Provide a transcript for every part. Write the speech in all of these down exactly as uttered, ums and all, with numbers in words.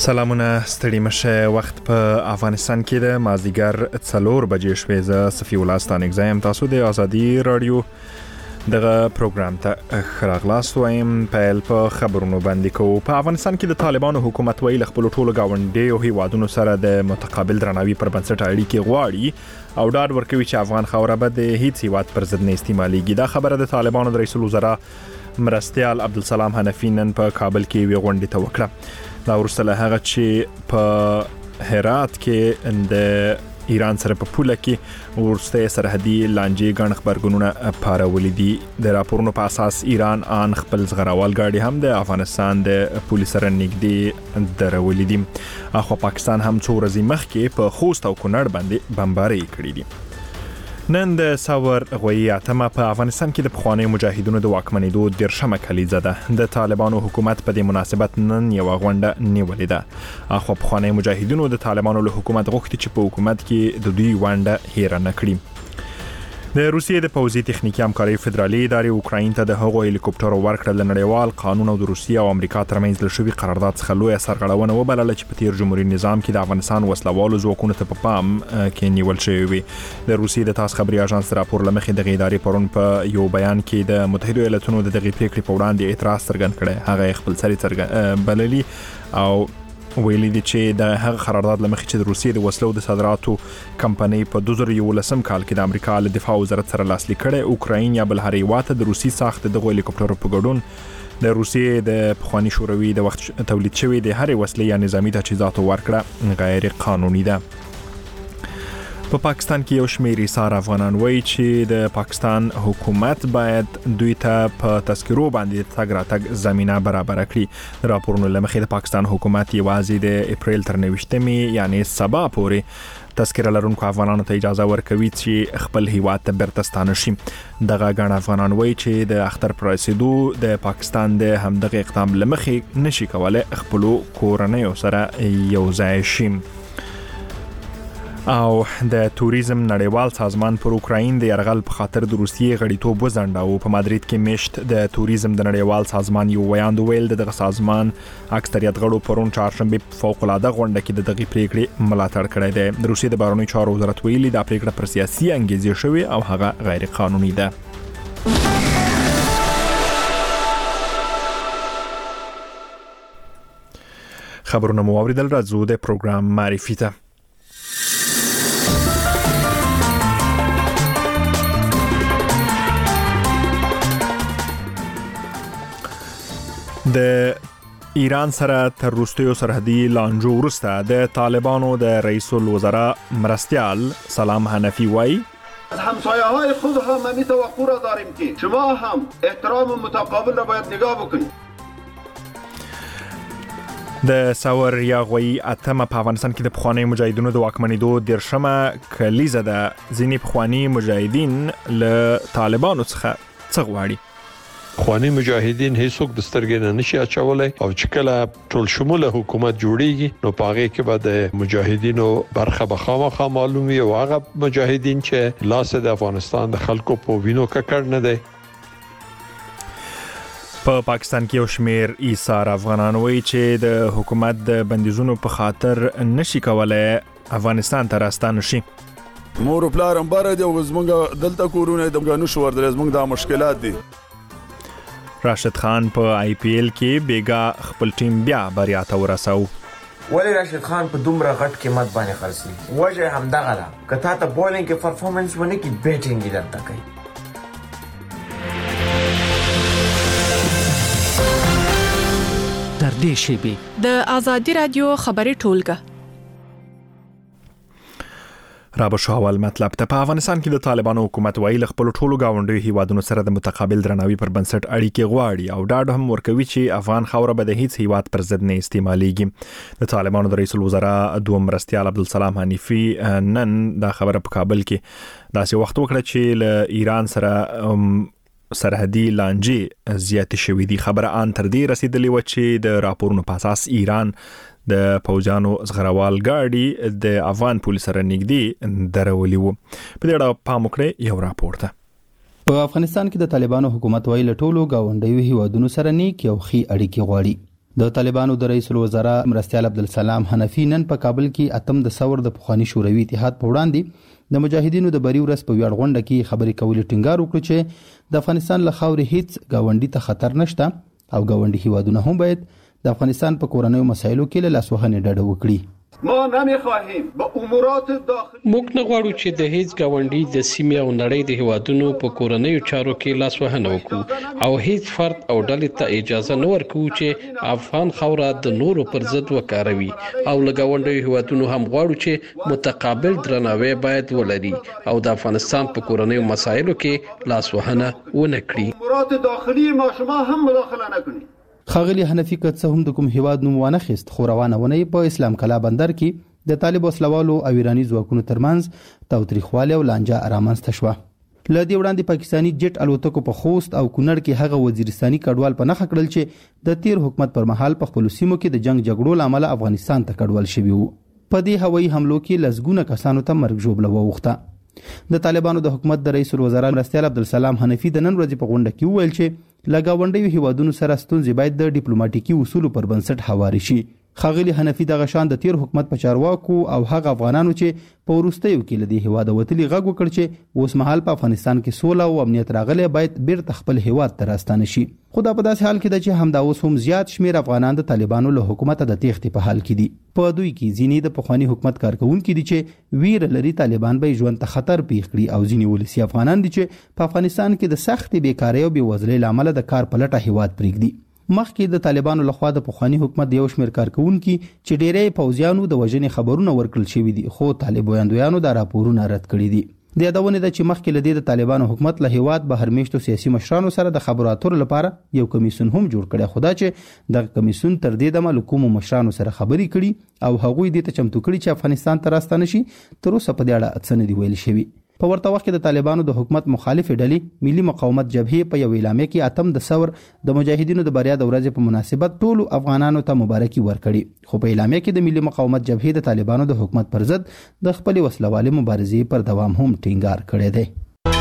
سلامونه ستړي مشه وخت په افغانستان کې د مازدیګر څلور بجې شوې ز صفی الله ستانک زایم تاسو د ازادي رادیو دغه پروګرام ته خراغلاس وایم په په خبرونو باندې کو په افغانستان کې د طالبانو حکومت ویل خپل ټولو گاونډي او هیوادونو سره د متقابل درناوي پر بنسټ اړیکې غواړي او ډاډ ورکوي چې افغان خاوره به د هیڅ هیواد پر ضد نه استعماليږي. دا خبره د طالبانو د رئیس الوزرا مرستیال عبدالسلام حنفی نن په کابل کې وی غونډه ته وکړه. دا ورسره هغه چې په هرات کې د ایران سره په پوله کې ورسته سرحدي لانجې غن خبرګونونه پارولې دي. د راپورونو په اساس ایران ان خپل زغراوال ګاډي هم د افغانستان د پولیس سره نږدې درولې دي. اخو پاکستان هم څو ورځې مخکې په خوست او کونړ باندې بمباري کړې دي. نن د ساور غوي اتمه په افغانستان کې د پخوانی مجاهدونو د واکمنېدو درشمه کلیزه ده. د طالبانو حکومت په دې مناسبت نن یو غونډه نیولې ده. اخو پخوانی مجاهدونو د طالبانو له حکومت غوښتي چې په حکومت کې د دوی ونډه هیر نه کړي. د روسیې د پوځي تخنیکی همکاري فدرالي ادارې اوکراین ته د هغو هلیکوپټرو ورکړه د نړیوال قانون او د روسیې او امریکا ترمنځ له شوی قرارداد څخه لوی سرغړونه وبلله چې په تیر جمهوریت نظام کې د افغانستان وسلوالو ځواکونو ته په پام کې نیول شوی وي. د روسیې د تاس خبري اژانس راپور لمخې د ادارې پرون په یو بیان کې د متحده ایالاتونو د دغې پریکړې په وړاندې اعتراض څرګند کړي. هغه خپل سری څرګند بللي او ویلي دي چې د هغه قرارداد لمخې چې د روسیې د وسلو د صادراتو کمپنۍ په دوه زره یولسم کال کې د امریکا له دفاع وزارت سره لاسلیک کړي. اوکراین یا بل هر هیواد د روسي ساخت د هلیکوپټرو په ګډون د روسیې د پخوانی شوروي د وخت تولید شوی د هر وسلې یا نظامی تجهیزاتو ورکړه غیر قانوني ده. په پا پاکستان کې یو شمېر ایثار افغانان وایي چې د پاکستان حکومت باید دوی ته په تذکرو باندې تګ راتګ زمينه برابر کړي. راپورونه لمخې د پاکستان حکومت یوازې د اپریل تر نوشتمې یعنی سبا پورې تذکره لرونکو افغانانو ته اجازه ورکوي چې خپل هیواد ته بیرته ستانه شي. دغه غن افغانان وایي چې د اختر پر رسیدو د پاکستان د همدغه اقدام لمخې نشي کولای خپل کورنۍ سره یو ځای شي. او د توریزم نړیوال سازمان پر اوکراین د يرغل په خاطر د روسیې غړیتوب وزنډاو. په مادرید کې میشت د توریزم د نړیوال سازمان یو ویاند ویل دغه سازمان اکثریت غړو پرون چهارشنبه فوق العاده غونډه کې د دغې پریکړې ملاتړ کړی دی. د روسیې د بهرنیو چارو وزارت ویلي دا پریکړه پر سیاسي انګیزې شوې او هغه غیر قانوني ده. خبرونه مو اوریدل راځو د پروګرام معرفي ته. د ایران سره تر وروستیو سرحدي لانجو وروسته د طالبانو د رئیس الوزرا مرستیال سلام حنفی وایي از همسایه‌های خود هم همین توقع را داریم که شما هم احترام متقابل را باید نگاه بکنید. د ساور یا غوي اتمه په افغانستان کې د پخوانی مجاهدینو د واکمنېدو درشمه کلیزه ده. ځینې پخوانی مجاهدین له طالبانو څخه څه غواړي. خوانی مجاهدین هیڅوک د سترګې نه نشي اچولای او چې کله ټول شموله حکومت جوړیږي نو پاره کې به د مجاهدینو برخه به خامخا معلومي او هغه مجاهدین چې لاس د افغانستان د خلکو په وینو ککړ نه دي. په پا پاکستان کې یو شمېر ایثار افغانان وایي چې د حکومت د بندیزونو په خاطر نشي کولای افغانستان ته راستانه شي. مور پلار هم بار دی او زمونږ دلته کورونه د غنو شو ورته زمونږ د مشکلات دي. راشد خان په آی پی ایل کې بیګا خپل ټیم بیا بریا ته ورساو. ولی راشد خان په دومره غټ قیمت باندې خرڅي وجه هم دغه ده کته ته بولینګ کې پرفورمنس ونه کی بیټینګ یې درته کوي. تر دې شی د ازادي رادیو خبري ټولګه رابو شاول مطلب ته. په افغانستان کې د طالبانو حکومت ویل خپل ټولو گاونډي هیوادونو سره د متقابل درناوي پر بنسټ اړیکې غواړي او ډاډ هم ورکوي چې افغان خاوره به د هیڅ هیواد پر ضد نه استعماليږي. د طالبانو د رئیس الوزرا دوم مرستیال عبدالسلام حنفی نن دا خبره په کابل کې داسې وخت وکړه چې له ایران سره سرحدي لانجې زیات شوې دي. خبره ان تر دې رسیدلې و چې د راپورونو په اساس ایران د پوځانو زغراوال ګاډي د افغان پولیس سره نږدې درولې وو. په دې اړه پام وکړئ یو راپور ته. په افغانستان کې د طالبانو حکومت ویل ټولو گاونډیو هیوادونو سره نیک او خي اړیکې غواړي. د طالبانو د رئیس الوزرا مرستیال عبدالسلام حنفي نن په کابل کې اتم د ثور د پخوانی شوروي اتحاد په وړاندې د مجاهدینو د بری ورځ په ویاړ غونډه کې خبرې کولې ټینګار وکړ چې د افغانستان له خاورې هیڅ گاونډي ته خطر نشته او گاونډي هیوادونه هم باید د افغانستان په کورنیو مسایلو کې له لاسوهنې ډډه وکړي. ما نمیخواهیم به امورات داخلی موږ نه غواړو چې د هیڅ گاونډي د سیمې او نړۍ د هیوادونو په کورنیو چارو کې لاسوهنه وکړو او هیڅ فرد او ډلې ته اجازه نه ورکوو چې افغان خاوره د نورو پر ضد وکاروي او له گاونډیو هیوادونو هم غواړو چې متقابل درناوی باید ولري او د افغانستان په کورنیو مسایلو کې لاسوهنه ونه کړي. امورات داخلی ما شما هم مداخله نکنید. ښاغلي حنفي که څه هم د کوم هیواد نوم وانه خیست خو روانه ونې په اسلام کلا بندر کې د طالب وسلوالو او ایرانی ځواکونو ترمنځ تاوتریخوالی او لانجه رامنځته شوه. له دې وړاندې پاکستاني جټ الوتکو په خوست او کونړ کې هغه وزیرستاني کډوال په نښه کړل چې د تیر حکومت پر مهال په خپلو سیمو کې د جنگ جګړو له امله افغانستان ته کډوال شوي وو. په دې هوایي حملو کې لسګونه کسانو ته مرګ ژوبله واوښته. د طالبانو د حکومت د رئیس الوزرا مرستیال عبدالسلام حنفي د نن ورځې په غونډه کې وویل چې له گاونډیو هیوادونو سره ستونزې باید د ډیپلوماټیکي اصولو پر بنسټ هواري شي. ښاغلي حنفي دغه شان د تیر حکومت په چارواکو او هغه افغانانو چې په وروستیو کې له دې هیواده وتلي غږ وکړ چې اوس مهال په افغانستان کې سوله او امنیت راغلی باید بیرته خپل هیواد ته راستانه شي. خو دا په داسې حال کې ده چې همدا اوس هم زیات شمیر افغانان د طالبانو له حکومته د تېښتې په حال کې دي. په دوی کې ځینې د پخواني حکومت کارکونکي دي چې ویره لري طالبان به ژوند ته خطر پیښ کړي او ځینې ولسي افغانان دي چې په افغانستان کې د سختې بیکارۍ او بېوزلۍ له امله د کار په لټه هیواد پرېږدي. مخکې د طالبانو لخوا د پخواني حکومت یو شمېر کارکونکي چې ډېری پوځیانو د وژنې خبرونه ورکړل شوي دي خو طالب ویاندویانو دا راپورونه رد کړي دي. د یادونې ده چې مخکې له دې د طالبانو حکومت له هیواد بهر میشتو سیاسي مشرانو سره د خبرو اترو لپاره یو کمیسیون هم جوړ کړی خو دا چې دغه کمیسیون تر دې دمه له کومو مشرانو سره خبرې کړي او هغوی دې ته چمتو کړي چې افغانستان ته راستانه شي تر اوسه په دې اړه څه نه دي ویل شوي. په ورته وخت کې د طالبانو د حکومت مخالفې ډلې ملي مقاومت جبهې په یو اعلامیه کې اتم د ثور د مجاهدینو د بریا د ورځې په مناسبت ټولو افغانانو ته مبارکي ورکړي. خو په اعلامیه کې د ملي مقاومت جبهې د طالبانو د حکومت پر ضد د خپلې وسلوالې مبارزې پر دوام هم ټینګار کړی دی.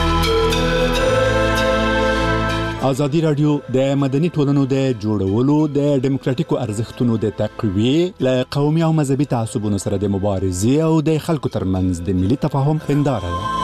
ازادي رادیو د مدني ټولنو د جوړولو د ډیموکراتیکو ارزښتونو د تقویې له قومي او مذهبي تعصبونو سره د مبارزې او د خلکو ترمنځ د ملي تفاهم هنداره ده.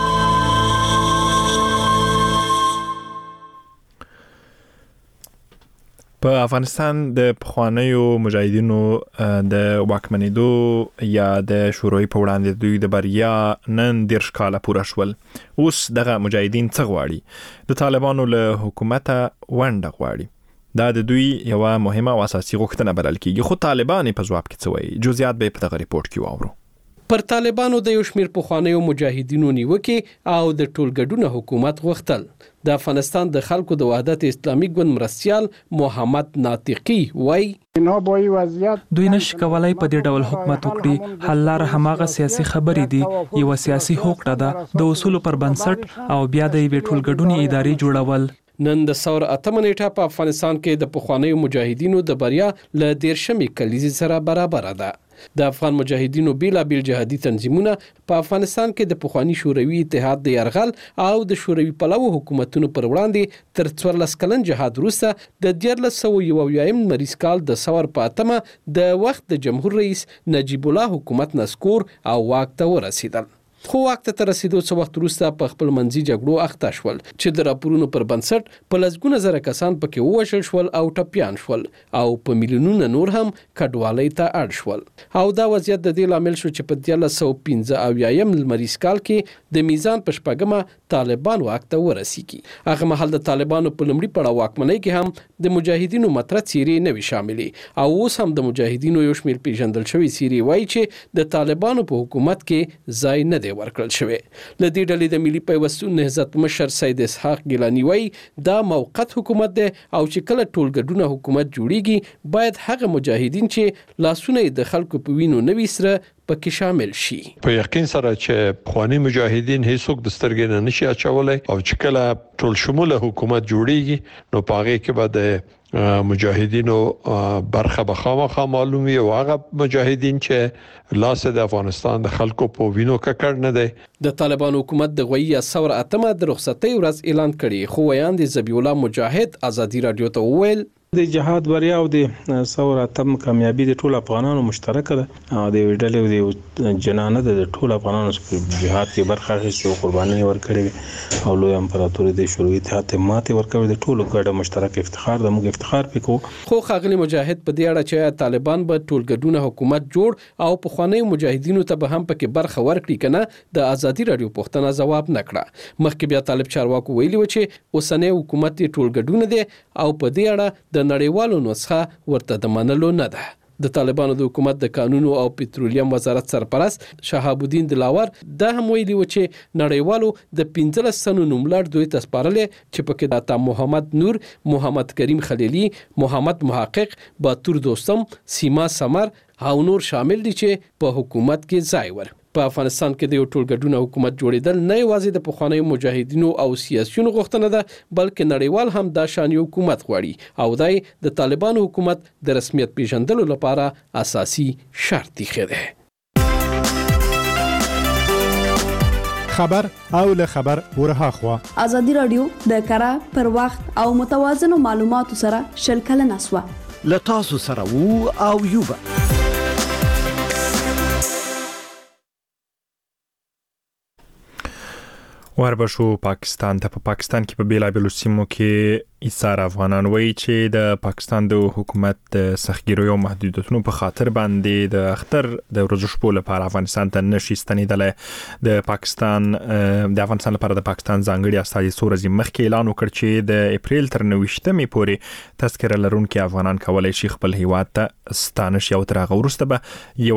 په افغانستان د پخوانیو مجاهدینو د واکمنېدو یا د شوروي په وړاندې دوی د بریا نن دېرش کاله پوره شول. اوس دغه مجاهدین څه غواړي؟ د طالبانو له حکومته ونډه غواړي. دا د دوی یوه مهمه او اساسي غوښتنه بلل کېږي. خو طالبان په ځواب کې څه وایي؟ جزئیات به په دغه ریپورت کې واورو. پر طالبانو د یو شمېر پخوانیو مجاهدینو نیوکې او د ټولګډونه حکومت غوښتل. د افغانستان د خلکو د وحدت اسلامي ګوند مرستیال محمد ناطقي وایي دوی نشي کولای په دې ډول حکومت وکړي. حل لار هماغه سیاسي خبرې دي، یو سیاسي هوکړه ده د اصولو پر بنسټ او بیا د یوې ټولګډونې ادارې جوړول. نن د ثور اتمه نیټه په افغانستان کې د پخوانیو مجاهدینو د بریا له دېرشمې کلیزې سره برابر ده. د افغان مجاهدینو بیلابیل جهادي تنظیمونه په افغانستان کې د پخوانی شوروي اتحاد د یرغل او د شوروي پلوه حکومتونو پر وړاندې تر څوارلس کلن جهاد وروسته د دیارلس سوه یو اویایم لمریز کال د ثور په اتمه د وخت د جمهور رئیس نجیب الله حکومت نسکور او واک ته ورسېدل. خو واک ته رسیدو څه وخت وروسته په خپل منځي جګړو اخته شول چې د راپورونو پر بنسټ په لسګونه زره کسان پکې ووژل شول او ټپیان شول او په میلیونونه نور هم کډوالۍ ته اړ شول. او دا وضعیت د دې لامل شو چې په دیارلس سوه پنځه اویایم لمریز کال کې د میزان په شپږمه طالبان واک ته ورسیږي. هغه مهال د طالبانو په لومړي پړاو واکمنۍ کې هم د مجاهدینو مطرح څیرې نه وي شاملې او اوس هم د مجاهدینو یو شمېر پیژندل شوي څیرې وایي چې د طالبانو په حکومت کې ځای نه دی ورکړل شوی. له دې ډلې د ملي پیوستون نهضت مشر سید اسحاق ګیلاني وایي دا موقت حکومت دی او چې کله ټولګډونه حکومت جوړیږي باید هغه مجاهدین چې لاسونه د خلکو په وینو نه وي سره پکې شامل شي. په یقین سره چې پخوانی مجاهدین هیڅوک د سترګې نه نشي اچولای او چې کله ټول شموله حکومت جوړیږي نو په هغه کې به مجاهدینو برخه به خامخا معلومي او هغه مجاهدین چې لاس د افغانستان د خلکو په وینو ککړ نه دی. د طالبان حکومت د غوي ثور اتمه د رخصتۍ ورځ اعلان کړي خو ویاند ذبیح الله مجاهد ازادي رادیو ته وویل د جهاد بریا او د ثور اتم کامیابی د ټول افغانانو مشترکه ده او د ډلې د جنانه د ټول افغانانو په جهاد کې برخه اخیستې او قرباني ورکړې او لوی امپراتوري د شوروي اتحاد ماته ورکړې د ټولو ګډه مشترک افتخار د موږ افتخار پکې خو خاغلی مجاهد په دې اړه چې طالبان به ټولګډونه حکومت جوړ او په خوانی مجاهدینو ته به هم پکې برخه ورکړي کنه د ازادي رادیو پوښتنه جواب نکړه مخکې بیا طالب چارواکو ویلي و چې اوسنۍ حکومت ټولګډونه دي او په دې اړه د نړیوالو نسخه ورته د منلو نه ده د طالبانو د حکومت د قانونو او پټرولیم وزارت سرپرست شهاب الدین دلاور د هم ویلي و چې نړیوالو د پنځلس سنو نوملړ دوی تسپارلې چې پکې د عطا محمد نور محمد کریم خلیلی محمد محقق باتور دوستم سیما سمر او نور شامل دي چې په حکومت کې ځای ور په افغانستان کې د یو ټولګډونه حکومت جوړیدل نه یوازې د پخوانیو مجاهدینو او سیاسيونو غوښتنه ده بلکې نړیوال هم دا شان یو حکومت غواړي او دای د طالبانو حکومت د رسمیت پیژندلو لپاره اساسي شرط دی خره خبر او له خبر ورها خوا ازادي رادیو د کره پر وخت او متوازن معلوماتو سره شلکل نسوه لتاسو سره وو او یوبا وربشو پاکستان ته په پا پاکستان کې په بیلابیلو سیمو کې ایثار افغانان وایي چې د پاکستان د حکومت د سختګیریو محدودیتونو په خاطر باندې د اختر د ورځو شپو لپاره افغانستان ته نشي ستنېدلی د پاکستان د افغانستان لپاره د پاکستان ځانګړي استازي څو ورځې مخکې اعلان وکړ چې د اپریل تر نوېشتمې پورې تذکره لرونکي افغانان کولی شي خپل هیواد ته ستانه شي او تر هغه وروسته به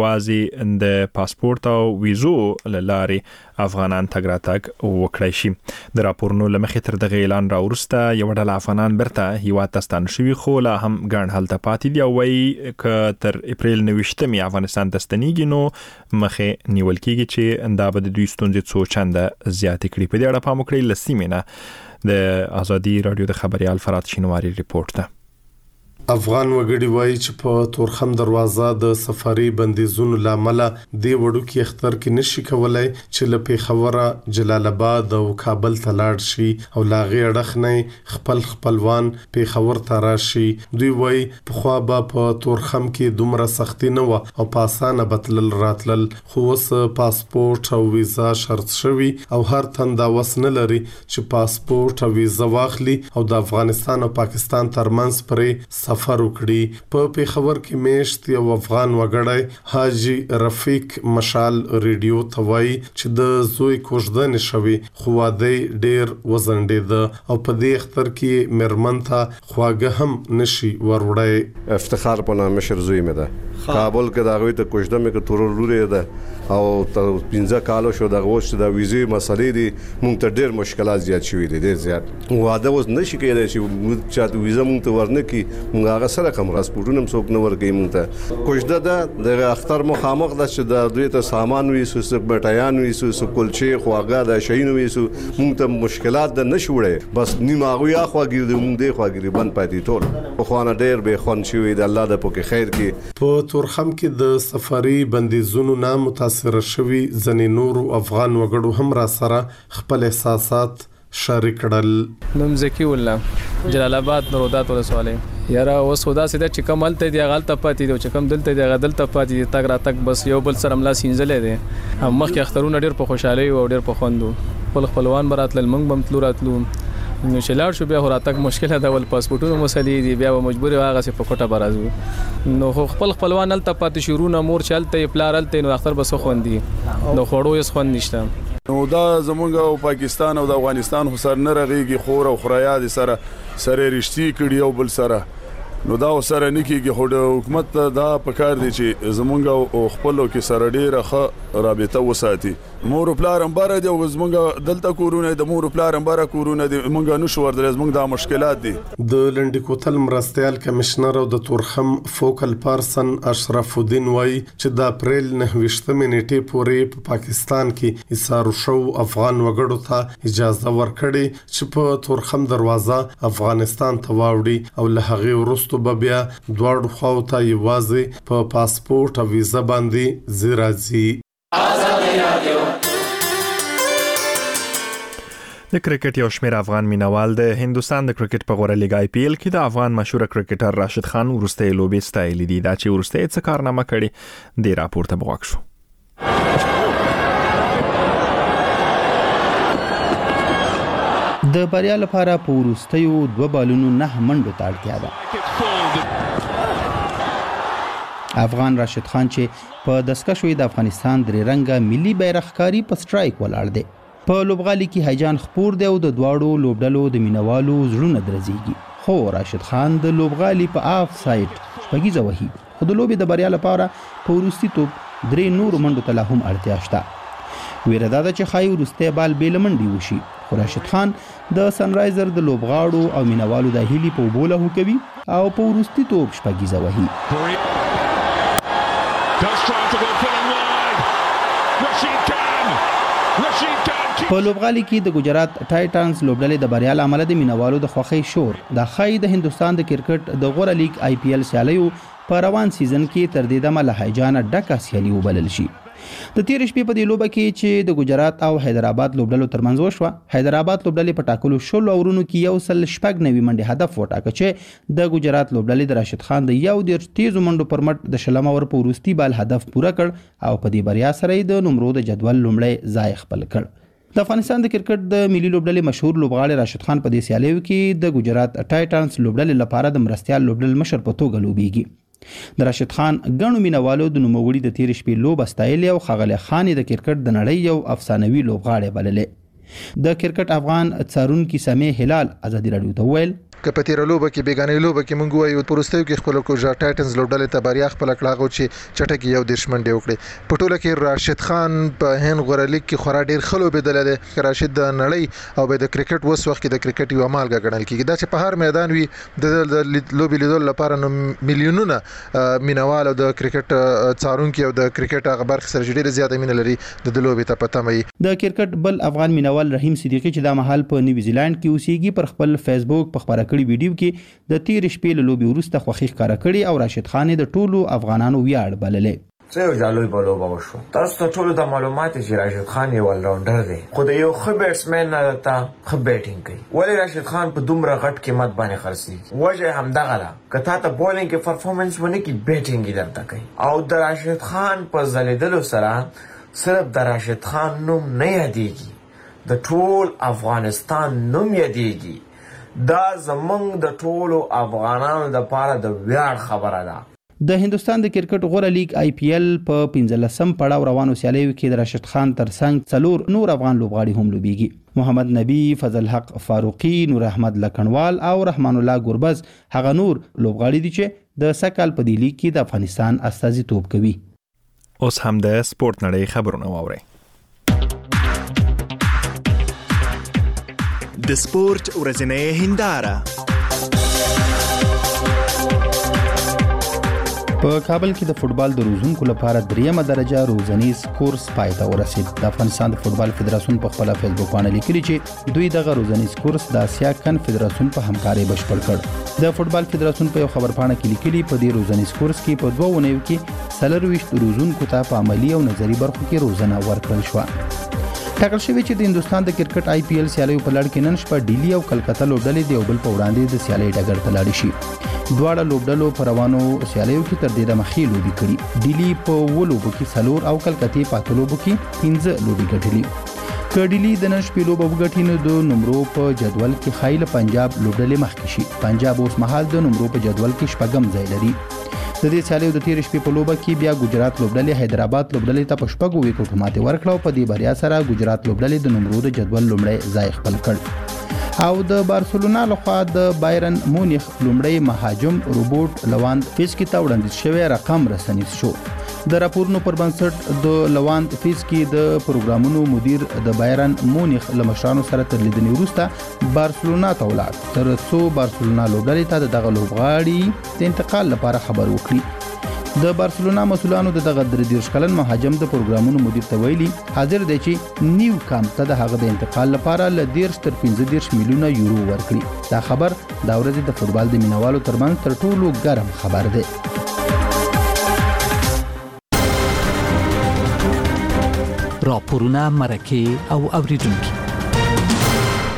یوازې د پاسپورت او ویزو له لارې افغانان تګ راتګ وکړی شي د راپورونو له مخې تر دغه اعلان راوروسته یوه ډله افغانان برته هیواد ته ستانه شوي خو لا هم ګڼ هلته پاتې دي او وایي که تر اپریل نوېشتمې افغانستان ته ستنېږي نو مخې نیول کېږي چې دا به د دوی ستونزې څو چنده زیاتې کړي. په دې اړه پام وکړئ له سیمې نه د ازادي رادیو د خبریال فرات شینواري ریپورت ده. افغان وګړي وایي چې په تورخم دروازه د سفاري بندیزونو لامل د وړوکی اختر کې نشي کولای چې له پیښوره جلال آباد او کابل ته لاړ شي او لاغي اړخ نه خپل خپلوان پیښور ته راشي. دوی وایي په خوا به په تورخم کې دومره سختي نه و او په اسانه بتلل راتلل خو اوس پاسپورت او ویزا شرط شوی او هر تنده وس نه لري چې پاسپورت او ویزا واخلي او د افغانستان او پاکستان ترمنځ پرې سفر وکړي. په پیښور کې میشت یو افغان وګړی حاجی رفیق مشال ریډیو ته وایي چې د زوی کوژدنې شوی خو واده ډیر وزندید او په دې اختر کې مرمن ته خواږه هم نشي وروړی. افتخار په نامه مشر زوی مې ده کابل کې دا غوي ته کوژده مې کې تور لوري ده او تر پنځه کالو شو د غوښت د ویزې مسلې دي مونږ ته ډیر مشکلات زیات شوي دي ډیر زیات واده اوس نشي کېدای چې موږ چاته ویزه مونږ ته ورنه کی مونږ هغه سره کوم پاسپورټونه څوک نه ورګي مونږ ته کوژده ده د اختر مخامخ د چې د دوی ته سامان وي سو بټیان وي سو کلچې خواګه د شین وي سو مونږ ته مشکلات د نشوړې بس نیمه غوي اخواګي د مونږ دی خواګي بند پاتې ټول په خوانه ډیر به خون شوي د الله د پوکي خیر کې. په تورخم کې د سفاري بندیزونو نه متاثر شوي ځنې نور افغان وګړو هم را سره خپل احساسات شریک کړل. نوم زکی الله جلال آباد نورودات ولسوالۍ یاره اوس خدا سیده چې کوم هلته دی غلطه پاتې دی چې کوم دلته دی غدلته پاتې دی تګ را تک بس یو بل سره ملا سینځلې دی هم مخکې اخترونه ډیر په خوشحالي او ډیر په خوندو خپل خپلوان براتل منګ بم تلو راتلو نو شلار شو بیا هراتک مشکله ده ول پاسپورتونو مسلې دی بیا مجبور هغه څه په کوټه برازو نو خپل خپلوان هلته پاتې شروع مور چلته پلارلته نو اختر بس خوندي نو خړو یې خوند نشته. نو دا زمونږ او پاکستان او د افغانستان خو سر نه رغيږي خور او خرایا دي سره سره رښتې کړي او بل سره نو دا سره نکیږي خو د حکومت دا پکار دی چې زمونږ او خپلو کې سره ډیره ښه رابطه وساتي. مور پلار هم بار دی او زمونږ دلته کورونه د مور پلار هم بار کورونه دی مونږ نو شو ورته زمونږ دا مشکلات دي. د لنډی کوتل مرستيال کمشنر او د تورخم فوکل پرسن اشرف الدین وای چې د اپریل نهه نیټه پورې په پاکستان کې ایثار شو افغان وګړو ته اجازه ورکړي چې په تورخم دروازه افغانستان ته واوړي او له هغه وروسته بیا دواړو خواو ته یوازې په پاسپورت او ویزا باندې زیرازي. د کرکټ یو شمېر افغان مینوال د هندستان د کرکټ په غوړه لیګ آی پی ایل کې د افغان مشهور کرکټر راشد خان ورسته لوبي ستایل دي دا چې ورسته څه کارنامه کړي د راپورته بغاک شو. د بریا لپاره په ورستیو دوه بالونو نه منډو ته اړتیا ده. افغان راشد خان چې په دسکه شوی د افغانستان درې رنګه ملي بیرغکاری په سټرایک ولاړ دی. په لوبغالي کې هیجان خپور دی او د دواړو لوبډلو د مینوالو زړونه درزيږي. خو راشد خان د لوبغالي په آف سایډ شپږیزه وهي خو د لوبې د بریا لپاره په وروستي توپ درې نور منډو ته لا هم اړتیا شته. ویره دا ده چې ښایي وروستی بال بې له منډې وشي خو راشد خان د سنرایزر د لوبغاړو او مینوالو د هیلې په اوبو لاهو کوي او په وروستي توپ شپږیزه وهي. په لوبغالي کې د ګجرات ټایټنز لوبډلې د بریا لامل د مینوالو د خوښۍ شور د خای د هندستان د کرکټ د غوړه لیګ آی پی ایل سیالیو په روان سیزن کې تر دې دمه له هیجان ډکه سیالي وبلل شي. د تیر شپې په دې لوبه کې چې د ګجرات او حیدرآباد لوبډلو ترمنځ وشوه، حیدرآباد لوبډلې په ټاکلو شل اورونو کې یو سل شپږ نوي منډې هدف وټاکه چې د ګجرات لوبډلې د راشد خان د یو ډیر تیزو منډو پر مټ د شلم اور په وروستي بال هدف پوره کړ او په دې بریا سره د نمرو د جدول لومړی ځای خپل کړ. د افغانستان د کرکټ د ملي لوبډلې مشهور لوبغاړی راشد خان په دې سیالیو کې د ګجرات ټایټنز لوبډلې لپاره د مرستیال لوبډل مشر په توګه لوبېږي. د راشد خان ګڼو مینوالو د نوموړي د تیر شپې لوب استایل او خغله خان د کرکټ د نړۍ یو افسانوي لوبغاړی بللې. د کرکټ افغان څارونکي سمې هلال ازادي رادیو ته ویل که په تیر لوبه کې بیګانې لوبه کې مونږ وایو پرستیو کې خپل کوجا ټایټنز لوبډلې ته بریا خپل کړهغو چې چټک یو دیش منډه وکړي. په ټوله کې راشد خان په هند غوړه لیګ کې خورا ډیر خلو بدل دي. راشد د نړۍ او د کرکټ وس وخت کې د کرکټ یو مالګه ګڼل کیږي. دا چې په هر میدان وي د لوبي لیدل لپاره نو میلیونونه مینوال او د کرکټ څارونکي او د کرکټ خبر سره ډیر زیاته مینه لري د لوبي ته پته مې. د کرکټ بل افغان مینوال رحیم صدیقی چې د محل په نیوزیلند کې اوسېږي پر خپل فیسبوک په خبره کړي ویډیو کې د تیر شپې له لوبي وروسته خوښي ښکاره کړې او راشد خان د ټولو افغانانو ویاړ بللې. څه یو جالوی بلوبه وشو. تاسو ته ټولو د معلومات چې راشد خان یو راونډر دی خو د یو ښه بیټسمن نه ته ښه بیټینګ کوي. ولې راشد خان په دومره غټ قیمت باندې خرڅي؟ وجه همدغه ده که تا ته بولینګ کې پرفورمنس ونه کی بیټینګ یې درته کوي او د راشد خان په ځلیدلو سره صرف د راشد خان نوم نه یادېږي، د ټول افغانستان نوم یادېږي. دا زمونږ د ټولو افغانانو لپاره د ویاړ خبره ده. د هندستان د کرکټ غوړه لیګ آی پی ایل په پنځلسم پړاو روانو سیالیو کې د راشد خان ترڅنګ څلور نور افغان لوبغاړي هم لوبېږي. محمد نبی، فضل حق فاروقي، نور احمد لکنوال او رحمان الله ګوربز هغه نور لوبغاړي دي چې د سکهال په دې لیګ کې د افغانستان استازیتوب کوي. اوس هم د سپورت نړۍ خبرونه واورئ. د سپورت ورځنۍ هنداره. په کابل کې د فوتبال د روزونکو لپاره دریمه درجه روزنیز کورس پای ته ورسید. د افغانستان د فوتبال فدراسیون په خپل فیسبوک باندې لیکلي چې دوی دغه روزنیز کورس د آسیا کنفدراسیون په همکارۍ بشپړ کړ. د فوتبال فدراسیون په یو خبرپاڼه کې لیکلي په دې روزنیز کورس کې په دوه ونیو کې څلرویشت روزونکو ته په عملی او نظری برخو کې روزنه ورکړل شوه. ټاکل شوی چې د هندستان د کرکټ آی پی ایل سیالیو په لړ کې نن شپه ډیلی او کلکته لوبډلې د یو بل په وړاندې د سیالۍ ډګر ته لاړې شي. دواړه لوبډلو په روانو سیالیو کې تر دې دمه ښې لوبې کړي. ډیلی په اووه لوبو کې څلور او کلکتې په اته لوبو کې پنځه لوبې ګټلې. که ډیلی د نن شپې لوبه وګټي نو د نمرو په جدول کې ښایي له پنجاب لوبډلې مخکې شي. پنجاب اوس مهال د نمرو په جدول کې شپږم ځای لري. د دې سیالیو د تیر شپې په لوبه کې بیا ګجرات لوبډلې حیدرآباد لوبډلې ته په شپږو ویکټو ماتې ورکړه او په دې بریا سره ګجرات لوبډلې د نمرو د جدول لومړی ځای خپل کړ. او د بارسلونا لخوا د بایرن مونیخ لومړی مهاجم روبوټ لواندوفسکی ته وړاندیز شوی رقم رسنیز شو. د راپورونو پر بنسټ د لواندوفسکی د پروګرامونو مدیر د بایرن مونیخ له مشرانو سره تر لیدنې وروسته بارسلونا ته ولاړ تر څو بارسلونا لوبډلې ته دغه لوبغاړي د انتقال لپاره خبر وکړي. د بارسلونا مسؤلانو دغه درې دېرش کلن مهاجم د پروګرامونو مدیر ته ویلي حاضر دی چې نیو کامپ ته د هغه د انتقال لپاره له دېرش تر پنځه دېرش میلیونه یورو ورکړي. دا خبر دا ورځ د فوتبال د مینوالو ترمنځ تر ټولو ګرم خبر دی. راپورونه، مرکې او اوریدونکي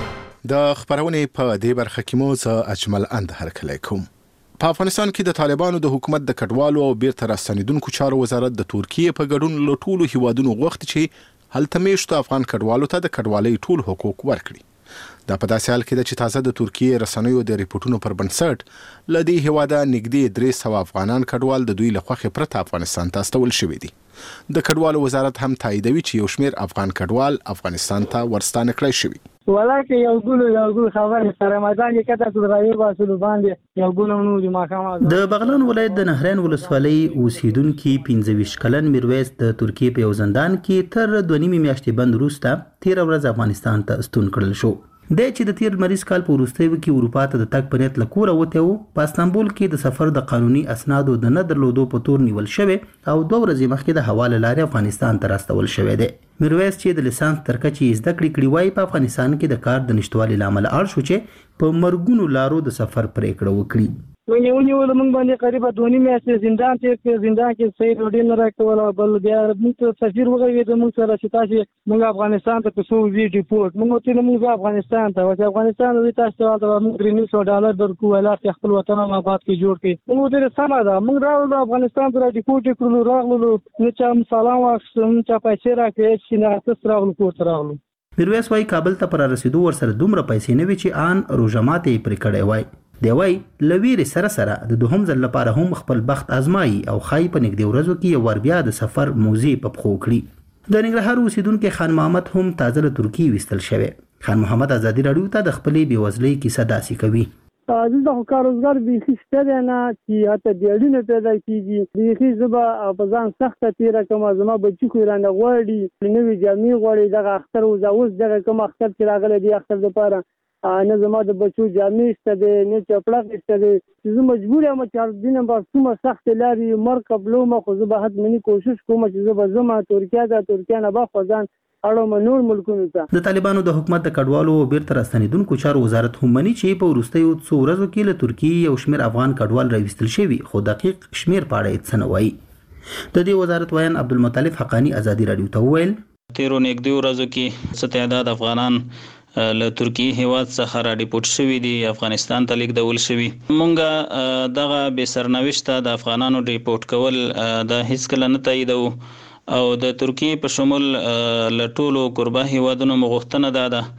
د خبرونې په دې برخه کې مو زه اجمل اند هرکلی کوم. په افغانستان کې د طالبانو د حکومت د کډوالو او بیرته راستنیدونکو چارو وزارت د ترکیې په ګډون له ټولو هیوادونو غوښتي چې هلته میشتو افغان کډوالو ته د کډوالۍ ټول حقوق ورکړي. دا په داسې حال کې ده چې تازه د ترکیې رسنیو د ریپورتونو پر بنسټ له دې هیواده نږدې درې سوه افغانان کډوال د دوی له خوښې پرته افغانستان ته استول شوي دي. د کډوالو وزارت هم تاییدوي چې یو شمېر افغان کډوال افغانستان ته ورستانه کړی شوي. ولکه یو ګل یو ګل خبره سره مدان کې کته د راوي باسلو باندې یو ګل نو د ماخامه د بغلان ولایت د نهرین ولسوالۍ اوسیدونکو پنځه ویشت کلن میرویس د ترکیې په یو زندان کې تر دوه نیمې میاشتې بند وروسته تیر ورځ افغانستان ته ستون کړل شو. د چې د تیر مریض کال په وروستیو کې اروپا ته د تګ په نیت له کوره وتی و. په استانبول کې د سفر د قانوني اسنادو د نه درلودو په تور نیول شوی او دوه ورځې مخکې د حواله لارې افغانستان ته راستول شوی دی. میرویس چې د لیسانس تر کچې زده کړې کړې وای په افغانستان کې د کار د نشټوالي لامل اړ شو چې په مرګونو لارو د سفر پریکړه وکړي. ونی ونی ول موږ باندې قریبا دونی میاشتې زندان ته زندان کې صحیح روډین نه راکول بل بیا موږ سفیر وغوي د موږ سره چې تاسو موږ افغانستان ته پسو وی ډیپورت موږ ته موږ افغانستان ته چې افغانستان د تاسو ته موږ درې سوه ډالر درکو ولا خپل وطن ما آباد کې جوړ کړي موږ ته سم ده موږ راغلو افغانستان ته ډیپورت کړو راغلو نو چې سلام واخستم چې پیسې راکړي چې نه تاسو راغلو کوټ راغلو. میرویس وايي کابل ته پر رسیدو ور سره دومره پیسې نه وی چې آن روزماته پرې کړی وای. دی وای لویر سره سره د دوهم ځل لپاره هم خپل بخت آزمایي او خای په نږدې ورځو کې ور بیا د سفر موزي په پخو کړی. د ننګرهار اوسیدونکو خان محمد هم تازه له ترکیې وستل شوی. خان محمد ازادي رادیو ته د خپلې بیوزلۍ کیسه داسې کوي. دلته خو کاروزګار بیخي شته دی نه چې حتی دیاړونه پیدا کېږي. بیخي زه به په ځان سخته تېره کړم. زما بچي خو یې رانه غواړي نوې جامې غواړي. دغه اختر اوس دغه کوم اختر چې راغلی دی اختر دپاره نه زما د بچو جامې شته دی نه چپړک شته دی. زه مجبور یم چې هر دینه به څومره سختې لارې مرګ قبلوم خو زه به حتمني کوشش کوم چې زه به ځم ترکیه ته ترکیه نه به خو ځان اړوم نور ملکونو ته. د طالبانو د حکومت د کډوالو او بیرته راستنیدونکو چارو وزارت هم مني چې په وروستیو څو ورځو کې له ترکیې یو شمېر افغان کډوال راوستل شوي خو دقیق شمېر په اړه هېڅ نه وایي. د دې وزارت ویان عبدالمطلب حقانی ازادي رادیو ته وویل تیرو نږدې ورځو کې څه تعداد افغانان له ترکیې هیواد څخه را ډیپورت شوي دي افغانستان ته لیږدول شوي. مونږ دغه بې سرنوشته د افغانانو ډیپورت کول د هیڅکله نه تاییدو او د ترکیې په شمول له ټولو قربا هیوادونو مو غوښتنه دا ده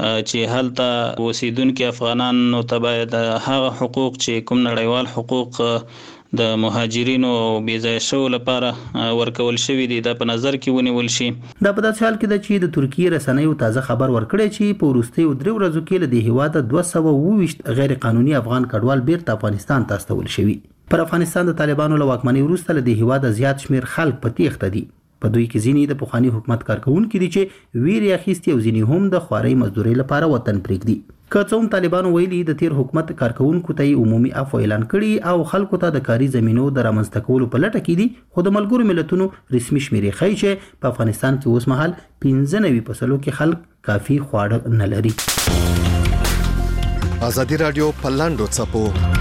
چې هلته اوسیدونکي افغانانو ته باید هغه حقوق چې کوم نړیوال حقوق د مهاجرینو او بېځایه شوو لپاره ورکول شوي دي دا په نظر کې ونیول شي. دا په داسې حال کې ده چې د ترکیې رسنیو تازه خبر ورکړی چې په وروستیو درې ورځو کې له دې هیواده دوه سوه اووه ویشت غیر قانوني افغان کډوال بیرته افغانستان ته استول شوي. پر افغانستان د طالبانو له واکمنۍ وروسته له دې هیواده زیات شمېر خلک په تیښته دي. په دوی کې ځینې د پخواني حکومت کارکوونکي دي چې ویرې اخیستي او ځینې هم د خوارۍ مزدورۍ لپاره وطن پرېږدي. که څه هم طالبانو ویلي د تیر حکومت کارکوونکو ته یې عمومي عفو اعلان کړي او خلکو ته د کاري زمینو د رامنځته کولو په لټه کې دي خو د ملګرو ملتونو رسمي شمېرې ښیي چې په افغانستان کې اوس مهال پنځه نوي فصلو کې خلک کافي خواړه نه لري. ازادي رادیو په لاندو څپو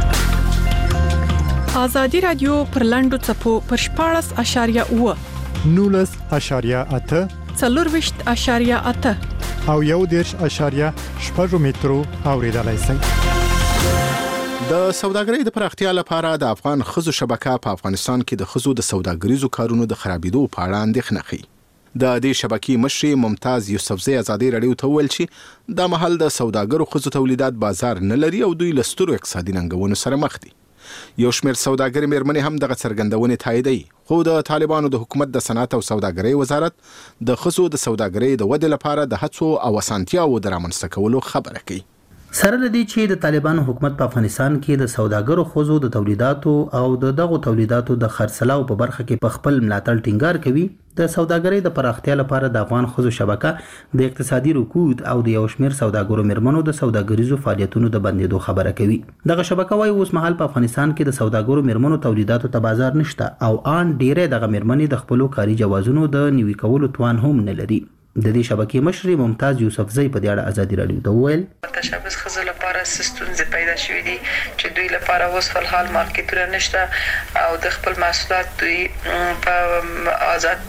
ازادي رادیو پر لاندو څپو پر شپاړس اشاریه اوه نولس اشاریه اته څلور ویشت اشاریه اته او یو دیرش اشاریه شپږ مترو اوریدلای شئ. د سوداګرۍ د پراختیا لپاره د افغان ښځو شبکه په افغانستان کې د ښځو د سوداګریزو کارونو د خرابېدو په اړه اندېښنه ښیي. د دې شبکې مشرې ممتاز یوسفزۍ ازادي رادیو ته وویل چې دا مهال د سوداګرو ښځو تولیدات بازار نه لري او دوی له سترو اقتصادي ننګونو سره مخ دي. یو شمېر سوداګرې مېرمنې هم دغه څرګندونې تاییدوي خو د طالبانو د حکومت د صنعت او سوداګرۍ وزارت د ښځو د سوداګرۍ د ودې لپاره د هڅو او اسانتیاوو د رامنځته کولو خبره کوي. سره له دې چې د طالبانو حکومت په افغانستان کې د سوداګرو ښځو د تولیداتو او د دغو تولیداتو د خرڅلاو په برخه کې په خپل ملاتړ ټینګار کوي د سوداګرۍ د پراختیا لپاره د افغان ښځو شبکه د اقتصادي رکود او د یو شمېر سوداګرو مېرمنو د سوداګریزو فعالیتونو د بندېدو خبره کوي. دغه شبکه وايي اوس مهال په افغانستان کې د سوداګرو مېرمنو تولیداتو ته بازار نشته او آن ډېرې دغه مېرمنې د خپلو کاري جوازونو د نوي کولو توان هم نه لري. د دې شبکې مشرې ممتاز یوسفزۍ په دې اړه ازادي رادیو ته وویل تشابس ښځو لپاره ستونزې پیدا شوې دي چې دوی لپاره اوس فلحال مارکیټونه نشته او د خپل محصولات دوی په آزاد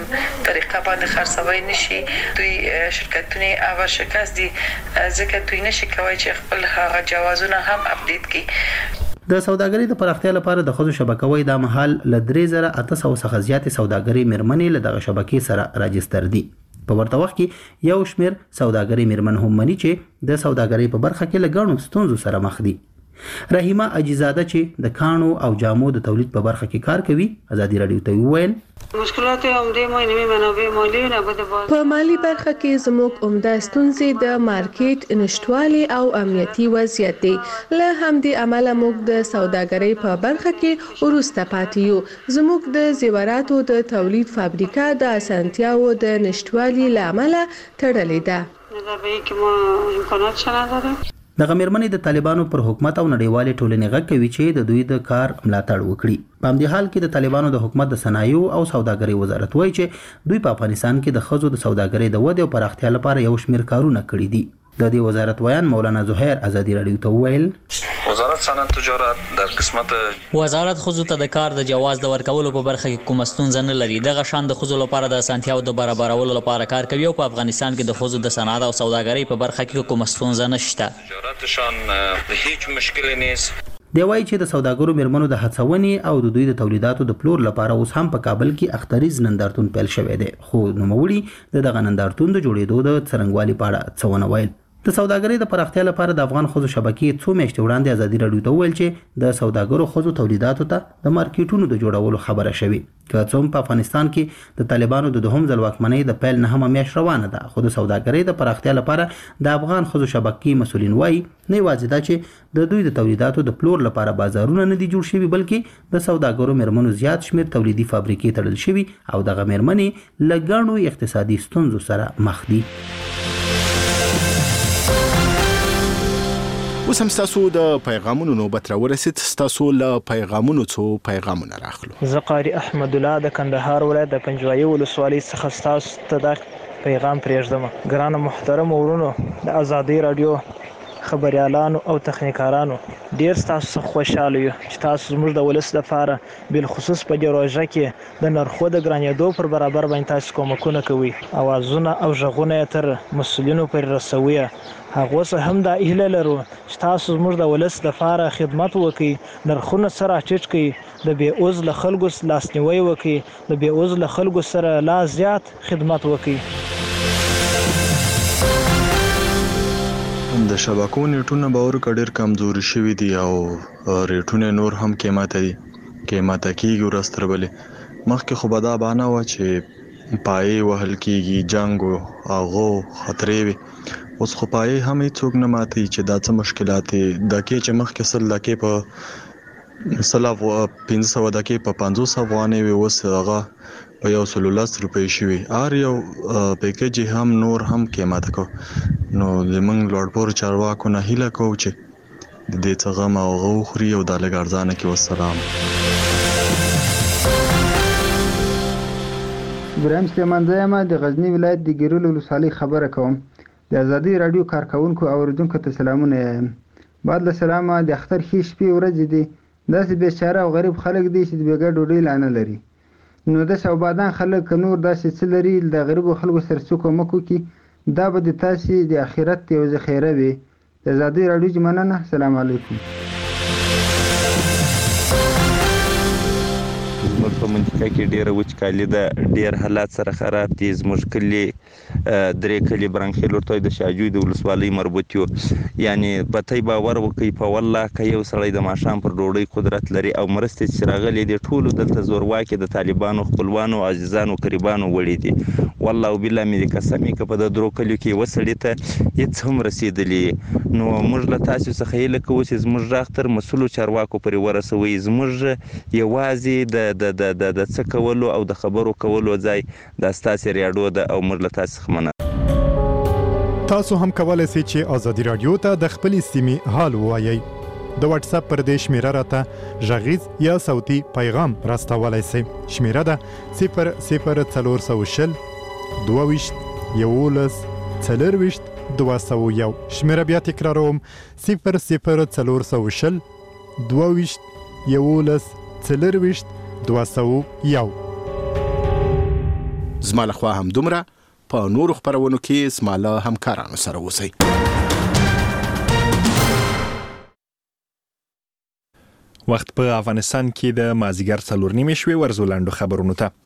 طریقه باندې خرڅوي نشي دوی شرکتونه او شکست دي ځکه دوی نشي کوي چې خپل هغه جوازونه هم اپډیټ کړي. د سوداګرۍ د پراختیا لپاره د خزو شبکوي د محل ل درې زره اته سوه څخه زیات سوداګرۍ مرمنې له دغه شبکې سره راجستر دي. په ورته وخت کې یو شمېر سوداګرۍ مرمن هم مني چې د سوداګرۍ په برخه کې له ګڼو ستونزو سره مخ دي. رحیمه اجیزاده چې د کانو او جامو د تولید په برخه کې کار کوي ازادي رادیو ته وویل مشکلات عمده ما نوي منابع مالی نه بده په مالی برخه کې زموږ عمده ستونزې د مارکیټ نشټوالي او امنیتي وضعیت دی. له همدې امله موږ د سوداګرۍ په برخه کې ورسته پاتې یو. زموږ د زیوراتو د تولید فابریکه د اسانتیاو د نشټوالي له امله تړلې ده. دا به کې ما امکانات شنه لرم. دغه میرمنې د طالبانو پر حکومت او نړیوالې ټولنې غږ کوي چې د دوی د کار ملاتړ وکړي. په همدې حال کې د طالبانو د حکومت د صنایعو او سوداګرۍ وزارت وایي چې دوی په افغانستان کې د ښځو د سوداګرۍ د ودې او پراختیا لپاره یو شمېر کارونه کړي دي. د دې وزارت ویان مولانا زهیر ازادي رادیو ته وویل وزارت صنعت تجارت در قسمت وزارت خزو ته د کار د جواز د ورکولو په برخه کې کوم ستونزه نه لري. دغه شان د خزو لپاره د اسانتیاو د برابرولو لپاره کار کوي او په افغانستان کې د خزو د صنعت او سوداګرۍ په برخه کې کوم ستونزه نشته. تجارتشان هیڅ مشکل نیست. دی وایي چې د سوداګرو میرمنو د هڅونې او د دوی د تولیداتو د پلور لپاره اوس هم په کابل کې اختریز نندارتون پیل شوی دی. خو نوموړي د دغه نندارتون د جوړېدو د څرنګوالي په اړه څه ونه ویل. د سوداګرۍ د پراختیا لپاره د افغان خزو شبکې څو میاشتې وړاندې ازادي رادیو ته وویل چې د سوداګرو خزو تولیداتو ته د مارکیټونو د جوړولو خبره شوې. که څه هم په افغانستان کې د طالبانو د دوهم ځل واکمنۍ د پیل نهمه میاشت روانه ده، خو د سوداګرۍ د پراختیا لپاره د افغان خزو شبکې مسولین وایي نه یوازې دا چې د دوی د تولیداتو د پلور لپاره بازارونه نه دي جوړ شوي، بلکې د سوداګرو میرمنو زیات شمېر تولیدي فابریکې تړل شوي او دغه میرمنې له ګڼو اقتصادي ستونزو سره مخ دي. اوس هم ستاسو د پیغامونو نوبت راورسید. ستاسو له پیغامونو څو پیغامونه راخلو. زه قاری احمد الله د کندهار ولایت د پنجوایي ولسوالۍ څخه ستاسو ته دا پیغام پرېږدم. ګرانو محترم ورونو، د ازادي رادیو خبريالانو او تخنیکارانو ډیر تاسو څخه خوشاله یو چې تاسو زموږ د ولس لپاره بل خصوص په جروژه کې د نرخو د ګرانېدو پر برابر باندې تاسو کومکونه کوي. اوازونه او ژغونه تر مسولینو پر رسوي. هغه څه هم د اهل لرو چې تاسو زموږ د ولس لپاره خدمت وکړي، نرخونه سره ټیټ کړي، د بې عوض له خلکو لاسنیوي وکړي، د بې عوض له خلکو سره لا زیات خدمت وکړي. د شبکو نیټونه باور کډیر کمزوري شوي دي او ریټونه نور هم قیمته دي قیمته کیږي ورستربلې. مخکې خو به دا بانه وه چې پای وهل کیږي، جنگ او هغو خطرې وي. اوس خو پای هم هیڅوک نه ماتي چې دا څه مشکلات دي. دکې چې مخکې سل دکې په سل پنځه سوه دکې په پنځوس افغانۍ وي، اوس هغه په یو سل لس روپۍ شوي. هر یو پیکج هم نور هم قیمته کو. نو زمونږ لوړپوړو چارواکو نه هیله کوو چې د دې څه غم او هغه وخوري او دا لږ ارزانه کړي. والسلام. ابراهیم سلیمان زه یم د غزني ولایت د ګیرول ولسوالۍ خبره کوم. د ازادي رادیو کارکونکو او اوریدونکو ته سلامونه یم. بعد له سلامه د اختر ښې شپې ورځې دي. داسې بیچاره او غریب خلک دي چې د بېګا ډوډۍ لا نه لري. نو د شوبادان خلک نور داسې څه لري د غریبو خلکو سره څوک کومک وکړي، دا به د تاسې د آخرت یو ذخیره وي. د ازادي رادیو مننه. السلام علیکم. زموږ په منطقه کې ډیره وچکالي ده، ډیر حالات سره خراب دي. زموږ کلي درې کلي برنخیل ورته د شاجوی د ولسوالۍ مربوط یو. یعنی بتۍ باور وکړي په والله که یو سړی د ماښام پر ډوډۍ قدرت لري او مرستې چې راغلي دي ټولو دلته زورواکې د طالبانو خپلوانو عزیزانو قریبانو وړي دي. والله او بالله مې د قسمې که په د درو کلیو کې یوه سړي ته هېڅ هم رسېدلي. نو موږ له تاسو څخه هیله کوو چې زموږ غږ تر مسؤلو چارواکو پورې ورسوئ. زموږ یوازې د د د د د څه کولو او د خبرو کولو ځای دا ستاسې ریاډیو ده او موږ له تاسو څخه مننه. تاسو هم کولی شئ چې ازادي رادیو ته د خپلې سیمې حال ووایئ. د واتس اپ پر دې شمیره راته غږیز یا صوتي پیغام راستولی شئ. شمیره ده صفر صفر څلور سوه شل دوه ویشت یولس څلرویشت دوه سوه یو. شمیره بیا تکراروم صفر صفر څلور سوه شل دوه ویشت یولس څلرویشت دوه سوه یو. زما لخوا هم دومره، په نورو خپرونو کې زما له همکارانو سره اوسئ. وخت په افغانستان کې د مازیګر څلور نیمې شوې. ورځو لاندو خبرونو ته.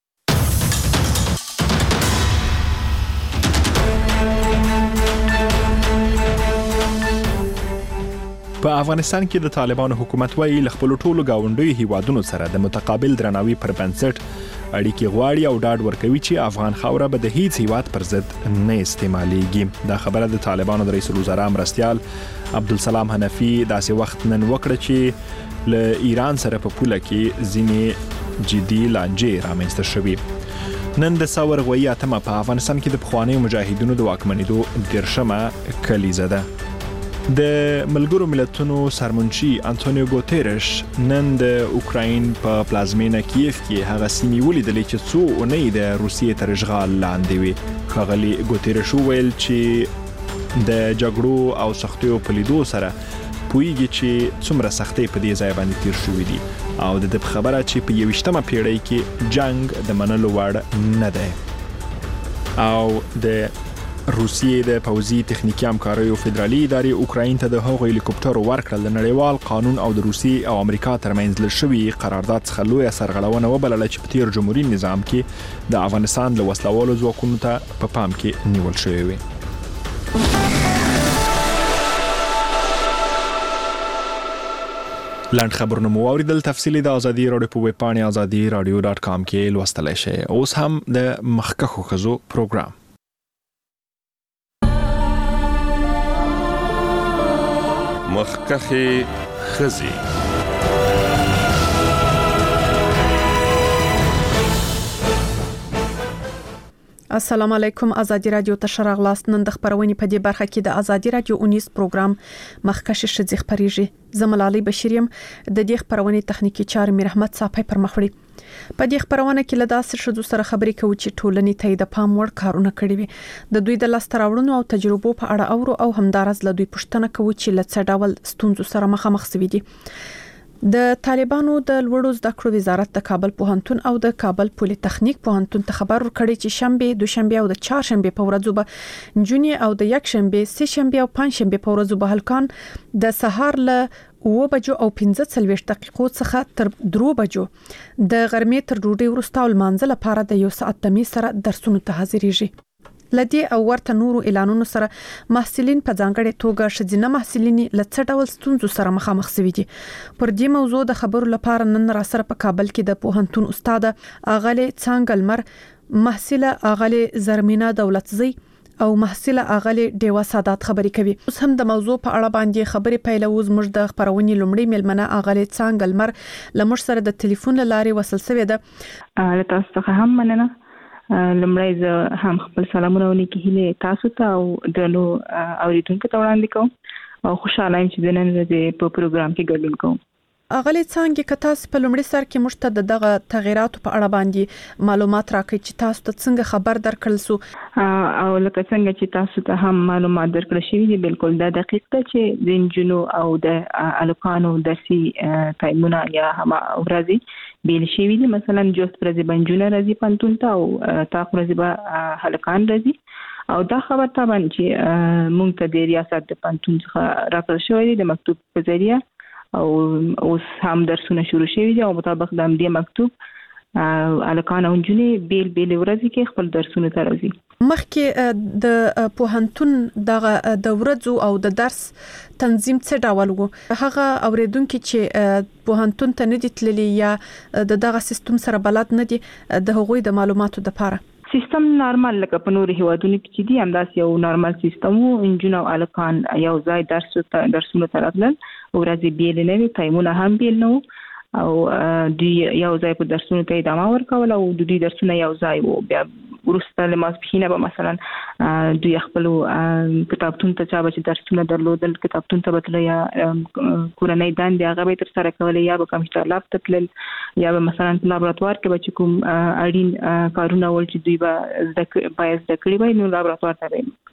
په افغانستان کې د طالبانو حکومت وايي له خپل ټولو گاونډیو هیوادونو سره د متقابل درناوي پر بنسټ اړیکې غواړي او ډاډ ورکوي چې افغان خاوره به د هیڅ هیواد پر ضد نه استعمالېږي. دا خبره د طالبانو د رئیس الوزرا مرستیال عبدالسلام حنفي داسې وخت نن وکړه چې له ایران سره په پوله کې ځینې جدي لانجې رامنځته شوې. نن د ثور غوي اتمه په افغانستان کې د پخوانیو مجاهدینو د واکمنېدو دیرشمه کلیزه ده. د ملګرو ملتونو سرمنشي انټونیو ګوتيرش نن د اوکراین په پلازمینه کیف کې هغه سیمې ولیدلې چې څو اونۍ د روسیې تر اشغال لاندې وي. ښاغلي ګوتيرش وویل چې د جګړو او سختیو په لیدو سره پوهیږي چې څومره سختۍ په دې ځای باندې تیر شوې دي او د دې خبره چې په یویشتمه پیړۍ کې جنگ د منلو وړ نه دی. او د روسیې د پوځي تخنیکي همکاریو فدرالي ادارې اوکراین ته د هغو هلیکوپټرو ورکړل د نړیوال قانون او د روسیې او امریکا ترمنځ لشوي قرارداد څخه لویه سرغړونه وبلله چې په تیر جمهوریت نظام کې د افغانستان له وسلوالو ځواکونو ته په پام کې نیول شوی وي. لاند خبرونه مو اوریدل. تفصیلی د ازادي رادیو په ویب پاڼې ازادي رادیو ډاټ کام کې لوستلای شئ. اوس هم د مخکښو ښځو پروګرام. مخکښې ښځې. السلام علیکم. ازادي رادیو ته شراغلاست. نن د خبرونې په دې برخه کې د ازادي رادیو اونیس پروګرام مخکښې ښځې خبريږي. زملالي بشیریم د دې خبرونې تخنیکی چارې میر احمد صاحب پر مخ وړي. په دې خبرونه کې له داسې شذو سره خبرې کوي چې ټولنې ته د پام وړ کارونه کړي وي. د دوی د لاستراوړنو او تجربو په اړه اورو او همدارس له دوی پوښتنه کوي چې له څه ډول ستونزو سره مخامخ شوي دي. د طالبانو د لوړو زده کړو وزارت د کابل پوهنتون او د کابل پولی تخنیک پوهنتون ته خبر ورکړی چې شنبه، دوشنبه او د چهارشنبه په ورځو به جونی او د یکشنبه، سه شنبه او پنځشنبه په ورځو به هلکان د سهار له اوه بجو او پنځه څلوېښت دقیقو څخه تر درو بجو د غرمې تر ډوډۍ وروسته او لمانځه لپاره د یو ساعت تمې سره درسونو ته حاضرېږي. لدی او ورته نورو اعلانونو سره محصلین په ځانګړي توګه شذینه محصلین له څه ډول ستونزو سره مخامخ شوي دي. پر دې موضوع د خبرو لپاره نن را سره په کابل کې د پوهنتون استاد اغلی څنګلمر، محصله اغلی زرمینا دولتزی او محصله اغلی ډیوا سادات خبرې کوي. اوس هم د موضوع په اړه باندې خبرې پیلوز موږ د خبرونې لومړی ملمنه اغلی څنګلمر لمر سره د ټلیفون لارې وصل شوې ده. تاسو ته هم مننه. لمړی زه هم خپل سلامونه ونیکې هیله تاسو ته او درنو اوریدونکو ته وړاندې کوم او خوشاله یم چې د نن ورځې په پروګرام کې ګډون کوم. اغلی څنګه که تاسو په لومړي سر کې موږ ته دغه تغیراتو په اړه باندې معلومات راکړئ چې تاسو ته څنګه خبر درکړل سو او لکه څنګه چې تاسو ته هم معلومات درکړل شوي دي بالکل دا دقیق ده چې د انجونو او د الکانو درسي ټایمونه یا هم ورځي بیل شوي دي. مثلا جوست ورځي بنجونه راځي پنتون ته او تاق ورځي به هلکان راځي او دا خبر طبعا چې مونږ ته د ریاست د پنتون څخه راکړل شوی دی د مکتوب په ذریعہ او اوس هم درسونه شروع شوي دي او مطابق د دې مکتوب الکان او جنې بیل بیل ورځي کې خپل درسونه ته راځي. مخکې د پوهنتون دغه د ورځو او د درس تنظیم څه ډول وو؟ هغه اوریدونکو چې پوهنتون ته نه دي تللي یا د دغه سیستم سره بلد نه دي د هغوی د معلوماتو لپاره سیستم نارمل لکه په نورو هیوادونو کې چې دي همداسې یو نارمل سیستم وو. انجونو او الکان یو ځای درس ته درسونه ته راتلل ورځي بیل نه وي، ټایمونه هم بیل نه وو او دوی یو ځای په درسونو ته ادامه ورکول او دوی درسونه یو ځای وو. بیا ورسته له ماسپښینه به مثلا دوی خپل کتابتون ته چا به درسونه درلودل کتابتون ته بتل یا کورنۍ دندې هغه به تر سره کولې یا به کمپیوټر لاب ته تلل یا به مثلا لابراتوار کې به کوم اړین کارونه ول چې دوی به باید زده کړي وای نو لابراتوار ته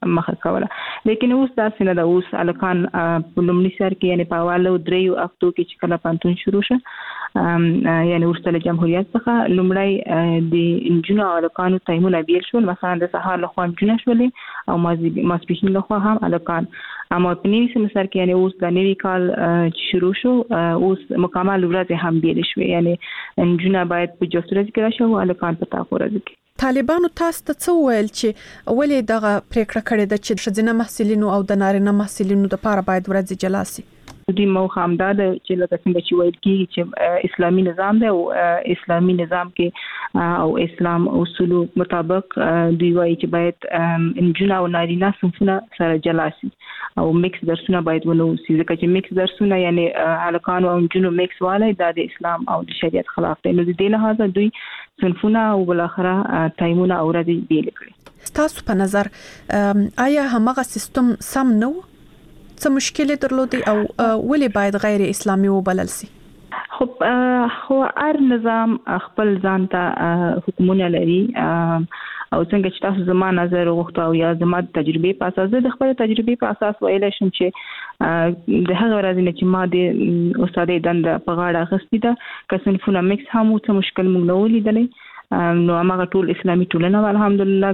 مخه کوله. لیکن اوس دا څنګه د اوس الکان په لومړي سر کې یعنی په والو دریو هفتو کې چې کله پانتون شروع شه یعنی ورسره جمهوریت څخه لومړی د انجونو او الکانو تایمونه بیل شول، مثلا د سهار لخوا انجونه شولې او ماسپښین لخوا هم الکان. اما په نوي سمستر کې یعنی اوس د نوي کال چې شروع شو اوس مکمل ورځ هم بیل شوې، یعنی انجونه باید په جوست ورځ کې راشي او الکان په تاخو ورځ کې. طالبانو تاسو ته څه ویل چې ولې دغه پریکړه کړې ده چې ښځینه محصلینو او د نارینه محصلینو لپاره باید ورځ جلا شي؟ دوی موخه هم دا ده چې لکه څنګه چې ویل کېږي چې اسلامي نظام دی او اسلامي نظام کې او اسلام اصولو مطابق دوی وایي چې باید انجونه او نارینه صنفونه سره جلا شي او میکس درسونه باید ونه وي، ځکه چې میکس درسونه یعنی هلکانو او انجونو میکس والی دا د اسلام او د شریعت خلاف دی. نو د دې لحاظه دوی صنفونه او بالاخره تایمونه او ورځې بیل کړي. تاسو په نظر آیا همغه سیستم سم نه و؟ څه مشکل درلودي او ولې باید غیر اسلامي وبلل سي؟ خو خو هر نظام خپل ځان ته حکمونه لري او څنګه چې تاسو زما نظر وغوښته او یا زما تجربه په اساس د خپل تجربه په اساس ویل شم چې د هغه ورځې نه چې ما د استادې دنده په غاړه اخیستې ده که صنفونه میکس هم و څه مشکل موږ نه ولیدلی. نو هغه ټول اسلامي ټولنه الحمدلله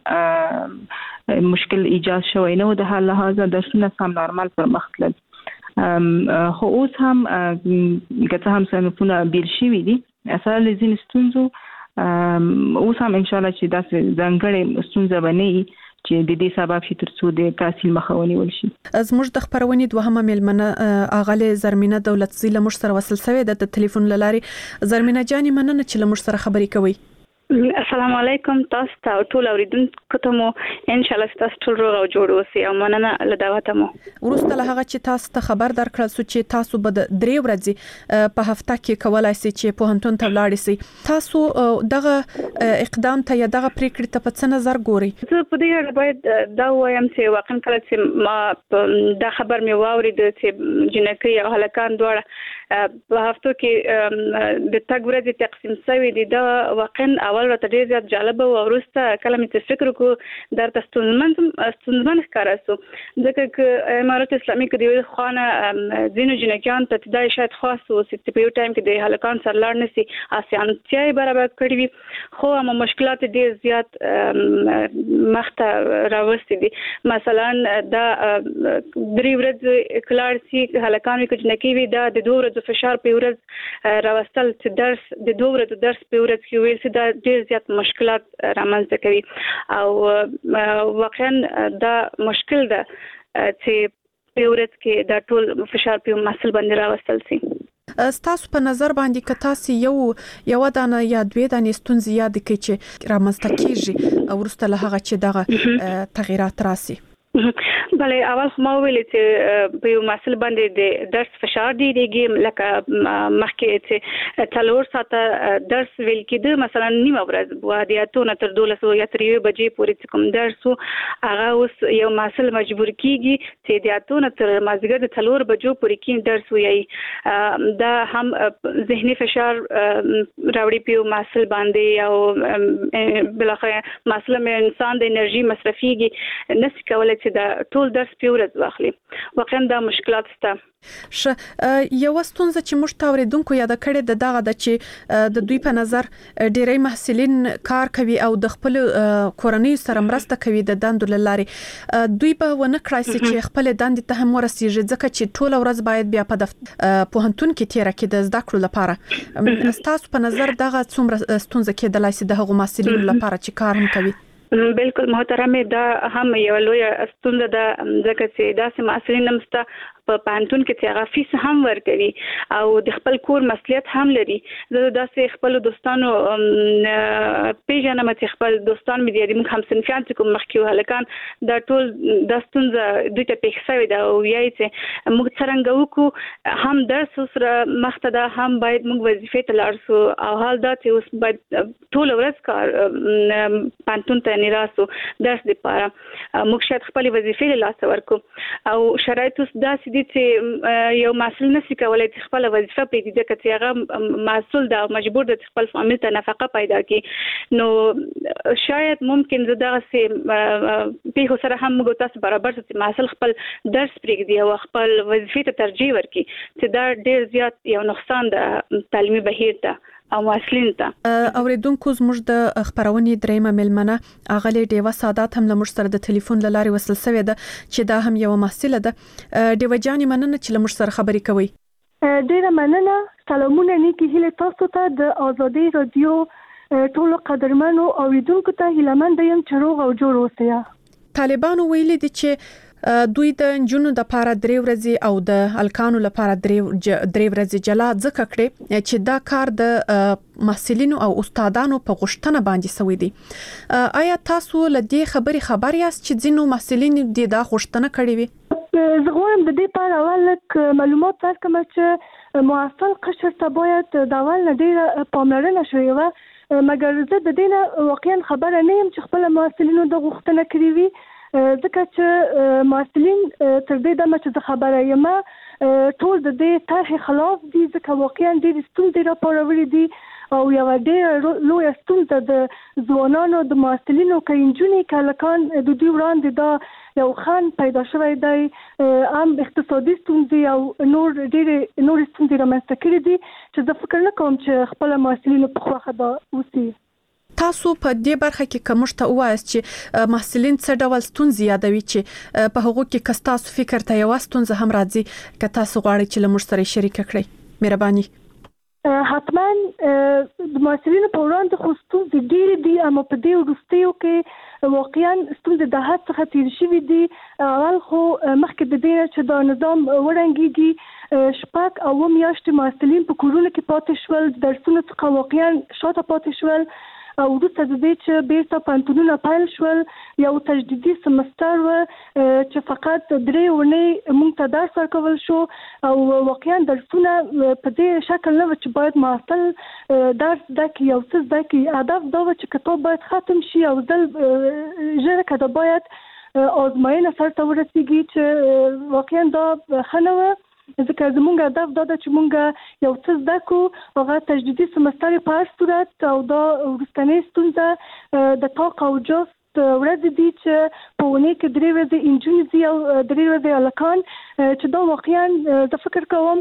کوم مشکل ایجاد شوی نه و، د حال لحاظه درسونه سم نارمال پر مخ تلل. خو اوس هم که څه هم صنفونه بیل شوي دي اصلا له ځینې ستونزو اوس هم انشاءالله چې داسې ځانګړې ستونزه به نه وي چې د دې سبب شي تر څو د تحصیل مخه ونیول شي. زموږ د خبرونې دوهمه میلمنه اغله زرمینه دولتزی له موږ سره وصل شوې ده د ټلیفون لارې. زرمینه جاني مننه چې له موږ سره خبرې کوي. السلام علیکم، تاسو ته ټول اوریدونکو ته مو ان شاء الله تاسو ټول روغ او جوړ اوسئ او مننه له دعوت مو. ورسته له هغه چې تاسو ته خبر درکړل سو چې تاسو به د درې ورځې په هفته کې کولای شئ چې په هنتون ته ولاړ شئ، تاسو دغه اقدام ته یا دغه پریکړې ته په څه نظر ګورئ؟ زه په دې اړه باید دا وایم چې واقعا کله چې ما دا خبر مې واورید چې جنکۍ او هلکان دواړه په هفتو کې د تګ ورځې تقسیم شوي دي، دا واقعا اول راته ډېر زیات جالبه و او وروسته کله مې څه فکر وکړو درته ستونزمن ستونزمن ښکاره سو، ځکه که امارت اسلامي کې د یوې خوا نه ځینو جنکیانو ته دا شاید خاص اوسي چې په یو ټایم کې د هلکانو سره لاړ نه شي، اسانتیا یې برابر کړې وي، خو هم مشکلات ډېر زیات مخته راوستي دي. مثلا دا درې ورځې که لاړ شي هلکان وي که جنکۍ وي، دا د دوه ورځو فشار په ورځ راوستل چې درس د دوه ورځو درس په ورځ کې ویل چې دا ډېر زیات مشکلات رامنځته کوي او واقعا دا مشکل ده چې په ورځ کې دا ټول فشار په محصل باندې راوستل شي. ستاسو په نظر باندې که تاسو یو یو دانه یا دوه دانې ستونزې یاد کړئ چې رامنځته کیږي او وروسته له هغه چې دغه تغیرات راسي؟ بله اول خو ما ویلې چې په یو محصل باندې د درس فشار ډېرېږي، لکه مخکې چې څلور ساعته درس ویل کېده مثلا نیمه ورځ وه د اتو نه تر دولسو یا تر یوې بجې پورې چې کوم درس و هغه اوس یو محصل مجبور کېږي چې د اتو نه تر مازدیګر د څلور بجو پورې کې درس ووایي. دا هم ذهني فشار راوړي په یو محصل باندې او بالاخره محصل مې انسان د انرژي مصرفېږي، نشي کولی دا ټول درس په ورځ واخلي. واقعا دا مشکلات شته. ش یو ستونزه چې موږ ته اوریدونکو یاد کړې د دغه د چې د دوی په نظر ډېری محصلین کار کوي او د خپل کورنۍ سره مرسته کوي د دندو لارې، دوی به ونه کړای شي چې خپل دندې ته هم ورسیږي ځکه چې ټول ورځ باید بیا په پوهنتون کې تیره کړي د زده کړو لپاره. تاسو په نظر دغه څومره ستونزه کېدلای شي د هغو محصلینو لپاره چې کار هم کوي؟ بالکل محترمه، دا هم یو لویه ستونزه ده ځکه چې داسې محصلین هم شته په پوهنتون کې چې هغه فیس هم ورکوي او د خپل کور مسؤلیت هم لري. زه داسې خپل دوستانو پیژنم چې خپل دوستان مې دي موږ هم صنفیان چې کوم مخکې هلکان دا ټول دا ستونزه دوی ته پېښ شوې ده او وایي چې موږ څرنګه وکړو هم درس سره مخته ده هم باید موږ وظیفې ته لاړ شو او حال دا چې اوس باید ټول ورځ کار پوهنتون ته نه راسو درس لپاره موږ شاید خپل وظیفې له لاسه ورکړو او شرایط اوس داسې دي چې یو مسؤل نشي کولای چې خپل وظیفه پیدا کړي چې هغه مسؤل ده مجبور ده خپل فامیل ته نفقه پیدا کړي نو شاید ممکن زه دغه سي په سره هم موږ تاسو برابر چې مسؤل خپل درس پرېږدي او خپل وظیفې ته ترجیح ورکړي چې دا ډېر زیات یو نقصان ده تعلیمي بهیر ته او مسلین ته اوریدونکو زموږ د خبرونې دریمه ملمنه اغلی ډیوه سادات هم لمر سره د ټلیفون لاري وصل سوی ده چې دا هم یو مسله ده ډیوه جانې مننه چې لمر سره خبرې کوي. ډیره مننه. سلامونه نیکی هله تاسو ته د ازادي رادیو ټول قدرمنو اوریدونکو ته هیلمن یم چې روغ او جوړ اوسئ. طالبانو ویلي دي چې دوی د جنونو د لپاره درې ورځې او د الکانو لپاره درې درې ورځې جلا ځکه کړي چې دا کار د محصلینو او استادانو په غوښتنه باندې سوی دی. آیا تاسو له دې خبرې خبر یاست چې ځینو محصلین د دا غوښتنه کړې وي؟ زه غواړم د دې په اړه لږ معلومات درکړم چې معاصر قشر ته باید د اول نه ډیره پاملرنه شوې وه، مګر زه د دې نه واقعا خبره نه یم چې خپل محصلینو د غوښتنه کړې وي، ځکه چې محصلین تر دې دمه چې خبره یم ټول د دې طرحې خلاف دي، ځکه واقعا ډېرې ستونزې راپارولې دي او یوه ډېره لویه ستونزه د ځوانانو د محصلینو که نجونې که هلکان د دوی وړاندې دا یو خنډ پیدا شوی دی، هم اقتصادي ستونزې او نور ډېرې نورې ستونزې رامنځته کړي دي چې زه فکر نه کوم چې خپله محصلینو په خوښه دا اوسي. تاسو په دې برخه کې کومش ته وایست چې محصلین څه ډول ستونزې یادوي چې په هغه کې کستا تاسو فکر ته یو ستونزه هم راځي که تاسو غواړئ چې له موږ سره شریک کړئ؟ مهرباني. حتما د محصلینو په وړاندې خو ستونزې ډېرې دي، اما په دې وروستیو کې واقعا ستونزې د حد څخه تېرې شوي دي. اول خو مخکې د دې نه چې دا نظام وړاندېږي شپږ اوه میاشتې محصلین په کورونو کې پاتې شول، درسونو څخه واقعا شاته پاتې شول او وروسته د دې چې بیرته پوهنتونونه پیل شول، یو تجدیدي سمستر و چې فقط درې اونۍ موږ ته درس ورکول شو او واقعا درسونه په دې شکل نه و چې باید معاصل درس زده کړي او څه زده کړي. هدف دا و چې کتاب باید ختم شي او ځل ژر که دا باید آزموینه سرته ورسیږي چې واقعا دا ښه نه وه، ځکه زمونږ هدف دا ده چې مونږ یو څه زده کړو، هغه تجدیدي سمستر په هر صورت او دا وروستنۍ ستونزه د طاق او جست ورځې دي چې په اونۍ کې درې ورځې نجونې ځي او درې ورځې هلکان، چې دا واقعا زه فکر کوم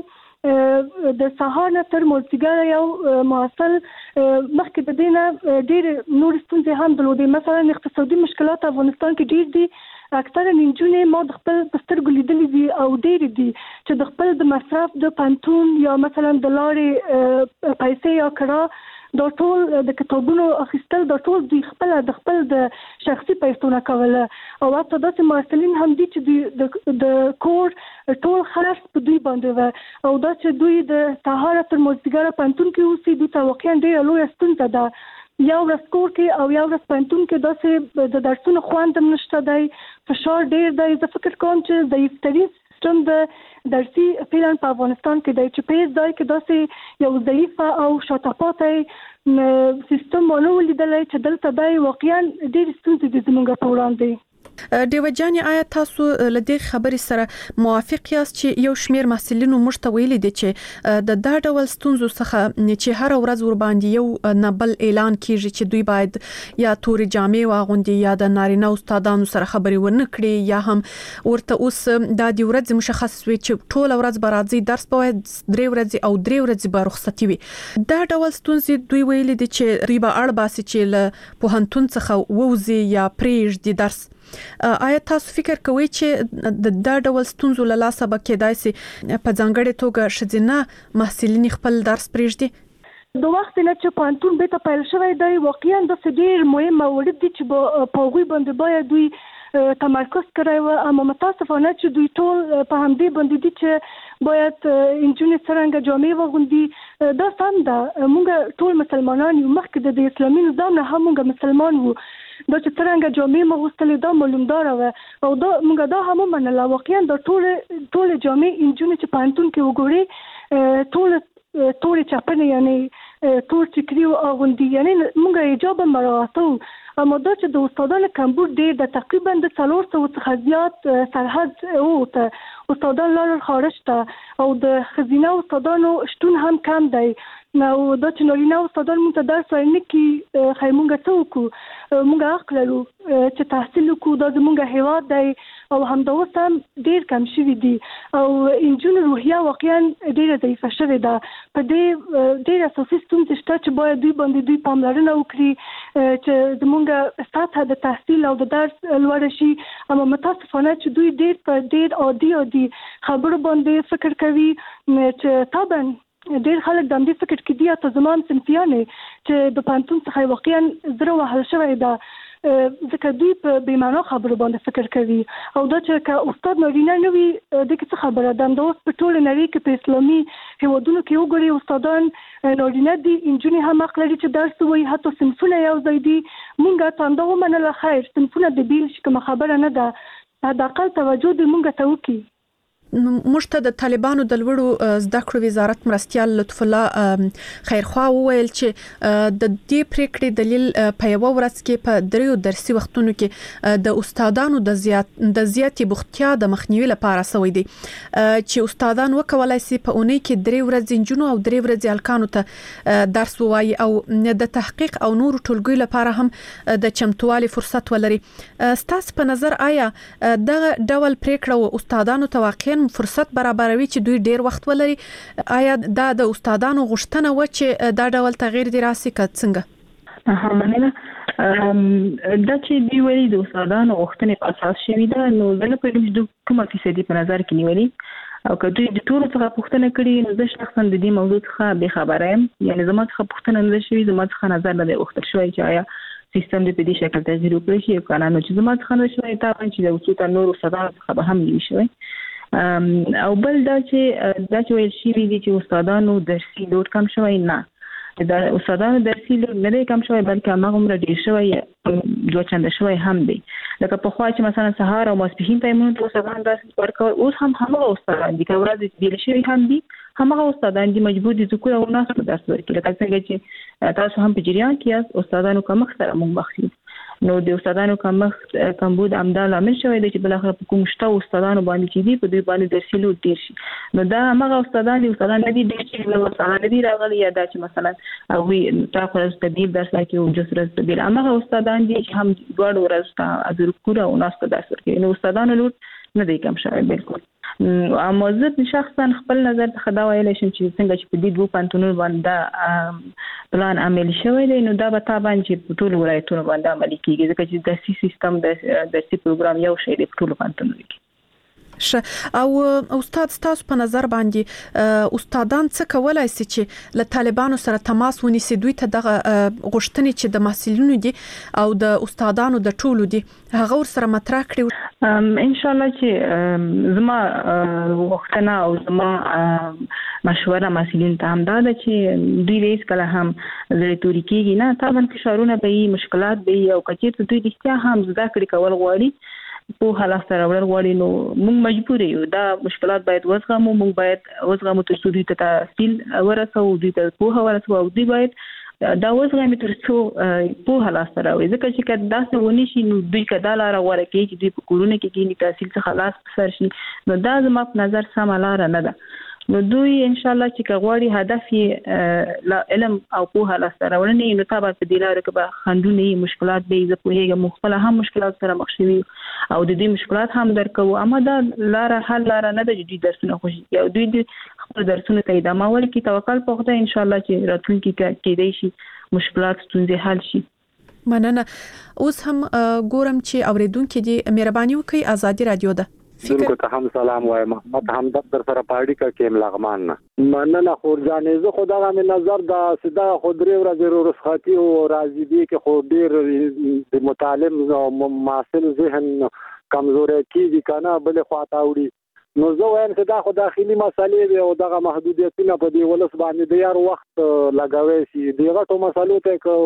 د سهار نه تر مازدیګره یو محصل مخکې د دې نه ډېرې نورې ستونزې هم درلودې. مثلا اقتصادي مشکلات افغانستان کې ډېر دي، اکثره نجونې ما د خپل په سترګو لیدلې دي او ډېرې دي چې د خپل د مصرف د پوهنتون یا مثلا د لارې پیسې یا کرا دا ټول د کتابونو اخیستل دا ټول دوی خپل د خپل د شخصي پیسو نه کوله، او حتی داسې محصلین هم دي چې د کور ټول خرڅ په دوی باندې و او دا چې دوی د سهار تر مازدیګره پوهنتون کې اوسي دوی ته واقعا ډېره لویه ستونزه ده. یو ورځ کور کې او یو ورځ پوهنتون کې داسې د درسونو خوند هم نشته دی، فشار ډېر دی. زه فکر کوم چې ضعیفترین سیستم د درسي فعلا په افغانستان کې دی چې په هېڅ ځای کې داسې یو ضعیفه او شاته پاتې سیستم ونه ولیدلی چې دلته دی واقعا ډېرې ستونزې دي زموږ په وړاندې. ډیوه جانې آیا تاسو له دې خبرې سره موافق یاست چې یو شمیر محصلینو موږ ته ویلي دي چې د دا ډول ستونزو څخه چې هر ورځ ور باندې یو نبل اعلان کیږي چې دوی باید یا تورې جامې واغوندي یا د نارینه استادانو سره خبرې ونه کړي یا هم ورته اوس د دې ورځ مشخص وي چې ټول ورځ به راځي درس به درې ورځې او درې ورځې به رخصتي وي. دا ډول ستونزې دوی ویلي دي چې دوی به اړ باسي چې له پوهنتون څخه ووځي یا پرېږدي درس. آیا تاسو فکر کوئ چې د دا ډول ستونزو له لاسه به کېدای شي په ځانګړې توګه ښځینه محصلین خپل درس پرېږدي؟ د وخت نه چې پوهنتون بیرته پیل شوی دی واقعا داسې ډېر مهم موارد دي چې په هغوی باندې باید دوی تمرکز کړی و، اما متاسفانه چې دوی ټول په همدې باندې دي چې باید نجونې څرنګه جامې واغوندي. دا سم ده، موږ ټول مسلمانان یو، مخکې د اسلامي نظام نه هم موږ مسلمان وو، دا چې څرنګه جامې مغوستلې دا معلومداره وه او دا موږ دا هم ومنله. واقعا دا ټولې ټولې جامې نجونې چې پوهنتون کې وګورې ټولې تورې چپنې یعنې تور ټیکری او غوندي یعنی موږ ایجاب مراعاتو اما دا چې د استادانو کمبود ډېر د تقریبا د څلور سوه څخه زیات سرحد او ته استادان لارل خارج ته او د خزینه استادانو شتون هم کم دی نو دا چې نارینه استادان مونږ ته درس وایي نه کي خی مونږ څه وکړو مونږ حق لرو چې تحصیل وکړو دا زمونږ هیواد دی او همدا اوس هم ډېر کم شوي دي او نجونو روحیه واقعا ډېره ضعیفه شوې ده په دې ډېر اساسي ستونزې شته چې باید دوی باندې دوی پاملرنه وکړي چې زمونږ سطحه د تحصیل او د درس لوړه شي اما متاسفانه چې دوی ډېر په ډېر عادي عادي خبرو باندې فکر کوي چې طبعا ډېر خلک د همدې فکر کې دي حتی زما هم صنفیانې چې د پوهنتون څخه واقعا زړه وهل شوی ده ځکه دوی په بېمعنا خبرو باندې فکر کوي او دا چې که استاد نارینه نه وي دې کې څه خبره ده همدا اوس په ټوله نړۍ کې په اسلامي هېوادونو کې وګورئ استادان نارینه دي نجونې هم حق لري چې درس ووایي حتی صنفونه یو ځای دي مونږ ته همدا ومنله خیر صنفونه د بیل شي کومه خبره نه ده حداقل توجه دې مونږ ته وکړي موږ ته د طالبانو د لوړو زده کړو وزارت مرستيال لطف الله خیرخوا وویل چې د دې پریکړې دلیل په یو ورځ کې په دریو درسي وختونو کې د استادانو د زیات د زیاتې بوختیا د مخنیوي لپاره سوی دی چې استادان وکولای شي په اونۍ کې درې ورځې جنو او درې ورځې الکانو ته درس ووایي او د تحقیق او نور ټولګي لپاره هم د چمتووالي فرصت ولري ستاسو په نظر آیا دغه ډول پریکړه استادانو ته واقعا فرصت برابروي چې دوی ډیر وخت ولري آیا دا د استادانو غوښتنه و چې دا ډول تغییر دی راسي که څنګه ها مننه دا چې دی ویلي د استادانو غوښتنې په اساس شوی دا نو زه په دې کومه فیصدي په نظر کې نیولې او که دوی د ټولو څخه پوښتنه کړې نو زه شخصا د دې موضوع څخه بې خبره یم یعنی زما څخه پوښتنه نه شوې زما څخه نظر نه دی غوښتل شوی چې آیا سیستم دې په دې شکل تغییر وکړي چې قانون چې زما څخه نه شوی تا چې د اصول نور استادانو څخه به هم نیوي شوی او بل دا چې دا چې ویل شي دي چې استادانو درسي لوډ کم شوی نه دا استادانو درسي لوډ نه دی کم شوی بلکې هغه عمر ډیر شوی دوه چنده شوی هم دی لکه په خوا چې مثلا سهار او ماسپښین ټایمونو ته استادان درس ورکول اوس هم هغه استادان دي که ورځ بیل شوی هم دي همغه استادان دي مجبور دي ذکر او ناس درس ورکړي لکه څنګه چې تاسو هم په جریان کې یاست استادانو کوم سره موږ مخکې نو د استادانو کوم کمبود امدال عامل شوی دی چې بل اخر په کوم شته استادانو باندې چې دی په دوی باندې درسي لوډ ډیر شي نو دا هغه استادان دي استادان دي چې نو استادان دي راغلي یا دا چې مثلا او وی تاسو ته طبيب درس راکړي او جسر طبيب هغه استادان دي چې هم دوه ورځې ته اذر کور او ناس ته درس ورکړي نو استادانو لوډ نه دی کم شوی بالکل اما زه شخصا خپل نظر ته خدا ویل شم چې څنګه چې په دې دوه پانتونونو باندې پلان عمل شوی دی نو دا به تابع چې په ټول ولایتونو باندې عملي کیږي ځکه چې د سی سیستم د درسي پروګرام یو شی دی په ټول پانتونونو کې ش او استاد تاسو په نظر باندې استادان څه کولای شي چې له طالبانو سره تماس ونیسي دوی ته دغه غوښتنې چې د محصلینو دي او د استادانو د ټولو دي هغه ور سره مطرح کړي ان شاء الله چې زما غوښتنه او زما مشوره محصلین ته هم دا ده چې دوی هیڅ کله هم زړه توري کېږي نه طبعا فشارونه به مشکلات به او کچې دوی رښتیا هم زده کړې کول غواړي په حالت سره ور غواړي نو موږ مجبور یو دا مشکلات باید وزغمو موږ باید وزغمو تر څو دوی ته تحصیل ورسو دوی ته په ورسو او دوی باید دا وزغمو تر څو په حالت سره وي ځکه چې کله داسې ونی شي نو دوی کدا لار غوړه کوي چې دوی په کورونه کې کې تحصیل څخه خلاص سر شي نو دا زما په نظر سم لار نه ده نو دوی ان شاء الله چې کغواړي هدف یې علم او په لا سره ورنه نو تابع په دی لار کې به خندونه مشکلات به زه په هیڅ مختلف هم مشکلات سره مخ شوي او د دې مشکلات هم درکو اما دا لار حل لار نه د دې درسونه خوشي یا دوی د خپل درسونه ته ادامه ورکړي توکل په خدای ان شاء الله چې راتلونکي کې دی شي مشکلات ستونزې حل شي مننه اوس هم ګورم چې اوریدونکو دي مهرباني وکړئ ازادي رادیو ده دغه ته هم سلام وایم محمد حمدت در سره پاړی کا کېم لغمان نه مننه خورجانې زه خدای مې نظر دا سدا خودري ورځ رخصتي او راځي دي کې خو ډیر د متعلم او معاصر ذهن کمزوري کیږي کنه بل خواته وړي نو زه وایم چې دا خو داخلي مسالې دي او دغه محدودیتونه په دی ولس باندې د یار وخت لګاوي شي دغه ټول مسالو ته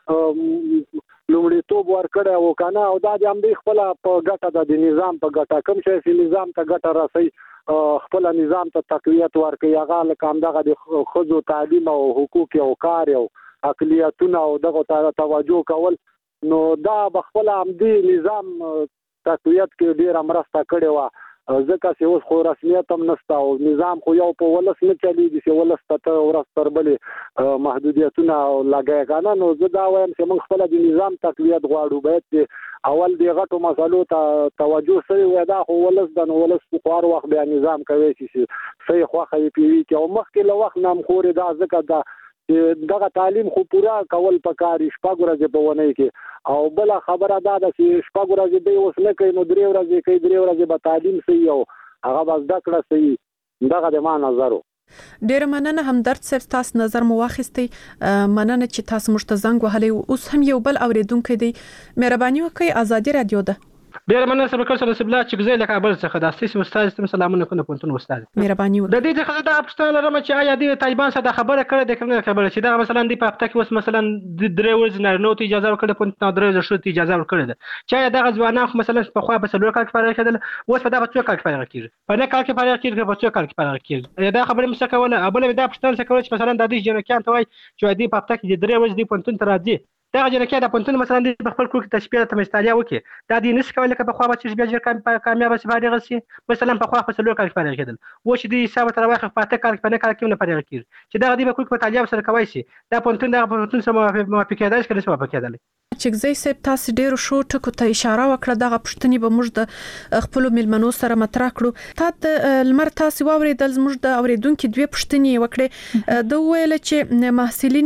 لومړیتوب ورکړی و که نه، او دا د همدې خپله په ګټه د نظام په ګټه کوم شی چې نظام ته ګټه رسوي خپل نظام ته تقویت ورکوي، هغه لکه همدغه د ښځو تعلیم او حقوق او کار او اقلیتونه او دغو ته توجه کول، نو دا به خپله همدې نظام تقویت کې ډېره مرسته کړې وه. ځکه چې اوس خو رسمیت هم نشته او نظام خو یو په ولس نه چلېږي چې ولس ته ته ورځ تر بلې محدودیتونه لګوي که نه. نو زه دا وایم چې موږ خپله د نظام تقویت غواړو، باید چې اول د غټو مسلو ته توجه شوی وای، دا خو ولس ده، نو ولس په هر وخت بیا نظام کوي چې صحیح خوښه یې پرې وي او مخکې له وخت نه هم خورې دا ځکه دا چې دغه تعلیم خو پوره کول پکار شپږ ورځې په اونۍ کې، او بله خبره دا ده چې شپږ ورځې دی اوس نه کوي، نو درې ورځې کوي، درې ورځې به تعلیم صحیح او هغه به زده کړه صحیح. دغه د ما نظر و. ډیره مننه همدرد صاحب، تاسو نظر مو واخیستی، مننه چې تاسو موږ ته زنګ وهلی. اوس هم یو بل اوریدونکی دی، مهرباني وکړئ، ازادي رادیو ده. ډیر مننه سبکر سره سبلا چې ګزې له کابل څخه د اساس استاد ستم سلامونه کوم پونتون استاد. مهرباني وکړئ. د دې څخه دا پښتنه لرم چې آیا د طالبان سره خبره کړې ده کومه خبره چې دا مثلا د پخته کې اوس مثلا د درې ورځې نه نو ته اجازه ورکړه پونت نه درې ورځې شو ته اجازه ورکړه ده چې آیا دا ځوانان خو مثلا په خوا په سلور کال کې فارغ کېدل، اوس په دا په څو کال کې فارغ کېږي، په نه کال کې فارغ کېږي، په څو کال کې فارغ کېږي. دا خبره مې څه کوله ابل دا پښتنه څه کوي چې مثلا د دې جنکان ته وای چې د پخته کې د درې ورځې د پونتون تر راځي، دا جنکه د پونتون مثلا د خپل کور کې تشبیه ته مستالیا وکي، دا د نس کول لکه په خوا چې بیا ډیر کامیاب شي فارغ شي، مثلا په خوا په سلور کال کې فارغ کېدل، و چې د حساب تر واخه په اته کال کې په نه کال کې نه فارغ کېږي، چې دا د په کور کې مطالعه سره کوي شي، دا پونتون د پونتون سره موافق کېدای شي، کله سره موافق کېدل. چې زه سپ تاسو ډیرو شو ټکو ته اشاره وکړه، دغه پښتني به موږ د خپل ملمنو سره مطرح کړو. تا د لمر تاسو واوریدل موږ د اوریدونکو دوه پښتني وکړي، د ویل چې محصلین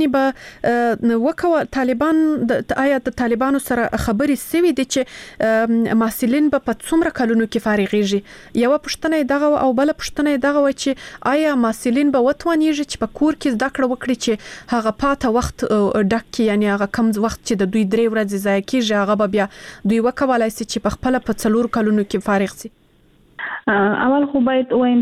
به وکوه طالبان د آیا د طالبانو سره خبرې سوي دي چې محصلین به په څومره کلونو کې فارغيږي. یو پښتنه دغه او بل پښتنه دغه و چې آیا محصلین به وتوانیږي چې په کور کې زده کړه وکړي چې هغه پاته وخت ډک، یعنی هغه کم وخت چې د دوی درې ورځې ځای کېږي هغه به بیا دوی وکولای شي چې په خپل په څلور کلونو کې فارغ شي. اول خو باید وایم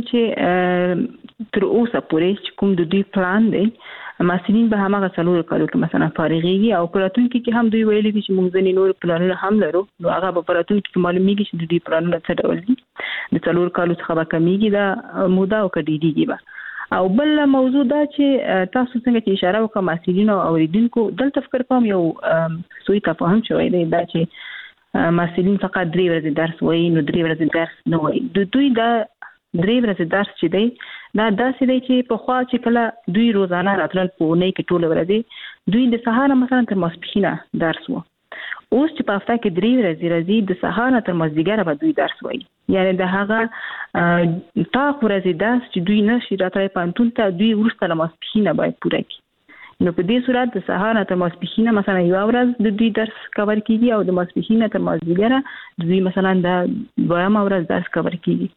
چې تر اوسه پورې چې کوم د دوی پلان دی محصلین به همغه څلور کالو کې مثلا فارغيږي، او پراتونکو کې هم دوی ویلي دي چې موږ ځنې نور پلانونه هم لرو، نو هغه په پراتونکو کې معلومیږي چې د دوی پلانونه څه ډول دي، د څلور کالو څخه به کمیږي دا موده او کډیږي به. او بل موضوع دا چې تاسو څنګه چې اشاره وکړه محصلین او اوریدونکو دلته فکر کوم یو سوء تفاهم شوی دی، دا چې محصلین فقط درې ورځې درس وایي، نو درې ورځې درس نه وایي. د دوی دا درې ورځې درس چې دی دا داسې دی چې په خوا چې کله دوی روزانه راتلل په اونۍ کې ټول ورځې دوی د سهار مثلا تر ماسپښینه درس وو، اوس چې په هفته کې درې ورځې راځي د سهار تر مازدیګره به دوی درس وایي، یعنی د هغه تا ورځې درس چې دوی نشي راتلای پانتون ته دوی ورسته له ماسپښینه باید پوره کړي. نو په دې صورت د سهار تر ماسپښینه مثلا یو ورځ د دوی درس کور کیږي او د ماسپښینه تر مازدیګره د دوی مثلا د دویم ورځ درس کور کیږي.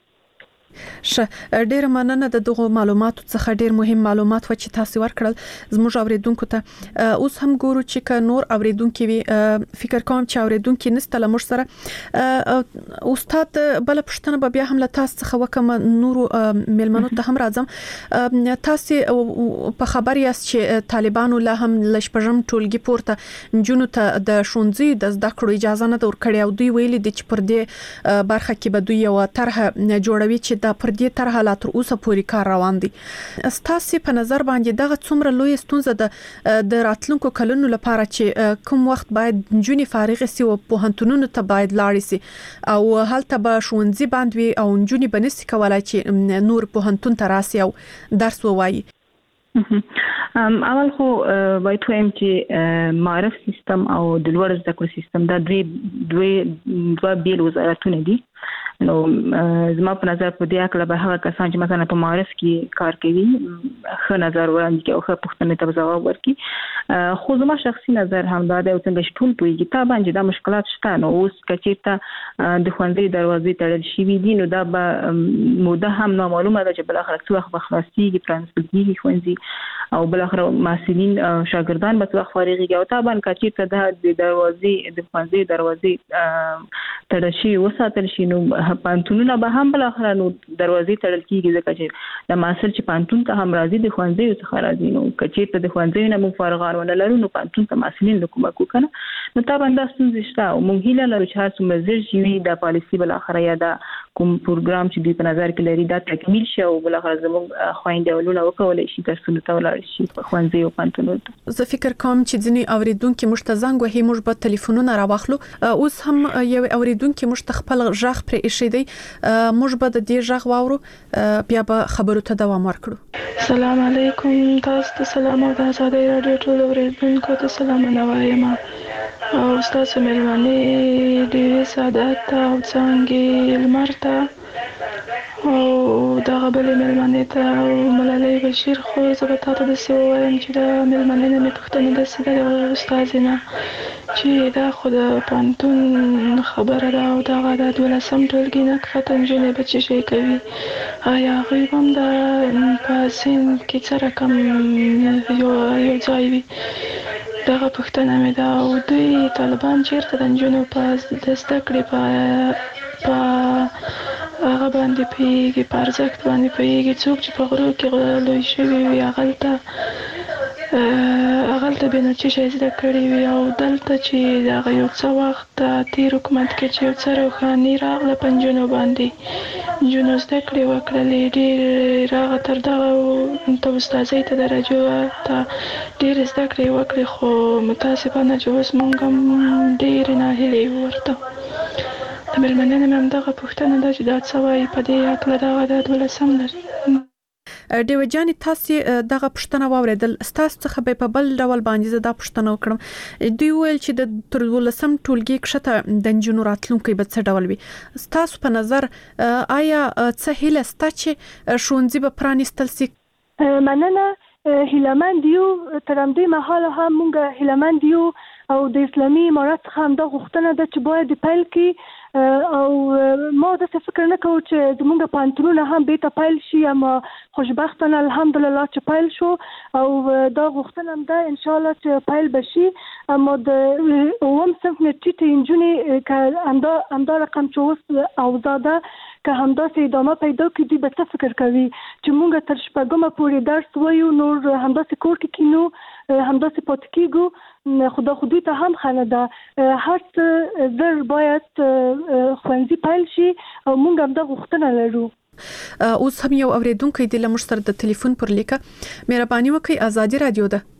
ش ډیر مننه د دغه معلوماتو څخه ډیر مهم معلومات و چې تاسو ورکړل زموږ اوریدونکو ته. اوس هم ګورو چې ک نور اوریدونکو وي فکر کوم چې اوریدونکو نست له مر سره استاد بل پښتنه به بیا هم له تاسو څخه وکم نور ملمنو ته هم راځم. تاسو په خبر یاست چې طالبانو له هم لشپږم ټولګي پورته جنونو ته د شونځي د زده کړو اجازه نه ورکړي او دوی ویلي د چې پر دې برخه کې به دوی یو طرح جوړوي چې دا پر دې طرح لا تر اوسه پورې کار روان دي. ستاسو په نظر باندې دغه څومره لوی ستونزه د د راتلونکو کلونو لپاره چې کوم وخت باید جونی فارغ سي او په هنتونونو ته باید لاړ سي او هلته به شونځي باندې او جونی بنسي کولای چې نور په هنتون ته راسي او درس ووایي. اول خو باید وایم چې معرف سیستم او د لوړ زده کړو سیستم دا درې دوه دوه بیل وزارتونه دي. نو زما په نظر په دې اړه به هغه کسان چې مثلا په معرف کې کار کوي ښه نظر وړاندې کوي او ښه پوښتنې ته ځواب ورکړي. خو زما شخصي نظر هم دا دی او څنګه شټول پوهیږي تا باندې دا مشکلات شته. نو اوس کچېرته د ښوونځي دروازې تړل شوي دي نو دا به موده هم نامعلومه ده چې بلاخره څه وخت به خلاصېږي پرانسپل کېږي ښوونځي او بلاخره محصلین شاګردان به څه وخت فارغېږي او تا باندې کچېرته د دروازې د ښوونځي دروازې تړل شي وساتل شي نو پانتونونه به هم بل اخره نو دروازې تړل کیږي ځکه چې د ماسل چې پانتون ته هم راځي د خوانځي څخه راځي نو کچې ته د خوانځي نه موږ فارغانونه لرو نو پانتون ته ماسلین له کومه کو کنه نو تا باندې ستونزې شته او موږ هیله لرو چې هر څومره زر شي د پالیسي بل اخر یا دا کوم پروګرام چې دوی په نظر کې لري دا تکمیل شي او بل اخر زموږ خويندې ولونه وکولای شي درسونه ته ولاړ شي په خوانځي او پانتونو زه فکر کوم چې ځینې اوریدونکو مشته زنګ وهي موږ په ټلیفونونه راوخلو اوس هم یو اوریدونکو مشته خپل ژغ پر ایښی دی موږ به د دې ژغ واورو بیا به خبرو ته دوام ورکړو. السلام علیکم تاسو ته سلام او د آزادۍ رادیو ټول اوریدونکو ته سلام وایم او تاسو مېلمانه ډېر سعادت او څنګه لمرته او دغه بل مېلمانه ته ملالۍ بشیر خو زه به تاسو د څه وایم چې د مېلمانه نه پوښتنه د سیده استادینه چې دا خو د پانتون خبره ده او دغه د دولسم ټولګي نه ختم جنې بچی شي کوي آیا غیب هم د پاسین کې څه رقم یو یو ځای وي دغه پوښتنه مې ده او دوی طالبان چیرته د نجونو په زده کړې په په هغه باندې پیږي په ارزښت باندې پیږي څوک چې په غرو کې لوی شوي وي هغلته هغلته به نو چې شي زده کړې وي او دلته چې دغه یو څه وخت تیر حکومت کې چې یو څه روښاني راغله په نجونو باندې نجونو زده کړې وکړلې ډېر راغه تر دغه ته استاذۍ ته درجو ته ډېر زده کړې وکړې خو متاسفانه چې اوس موږ هم ډېرې ناهیلې یو ورته د مېلمنې نه مې همدغه پوښتنه ده چې دا څه وایي په دې هکله دغه د دولسم ډیوه جانې تاسو دغه پوښتنه واوریدل ستاسو څخه به په بل ډول باندې زه دا پوښتنه وکړم دوی ویل چې د تر دولسم ټولګي کښته د نجونو راتلونکي به څه ډول وي ستاسو په نظر آیا څه هیله سته چې ښوونځي به پرانیستل سي؟ مننه هیلمند یو تر همدې مهاله هم موږ هیلمند یو او د اسلامي امارت څخه هم دا غوښتنه ده چې باید پیل کړي او ما داسې فکر نه کوو چې زموږ پوهنتونونه هم بیرته پیل شي اما خوشبختانه الحمدلله چې پیل شو او دا غوښتنه هم ده انشاءالله چې پیل به شي اما د اووم صنف نه ټیټې نجونې که همدا رقم چې اوس اوضاع ده که همداسې ادامه پیدا کړي دوی به څه فکر کوي چې موږ تر شپږمه پورې درس وایو نور همداسې کور کې کینو همداسې پاتې کېږو خدا خو دوی ته هم ښه نه ده هر څه زر باید ښوونځي پیل شي او موږ همدا غوښتنه لرو. اوس هم یو اوریدونکی دی له موږ سره د ټلیفون پر لیکه مهرباني وکړئ ازادي رادیو ده.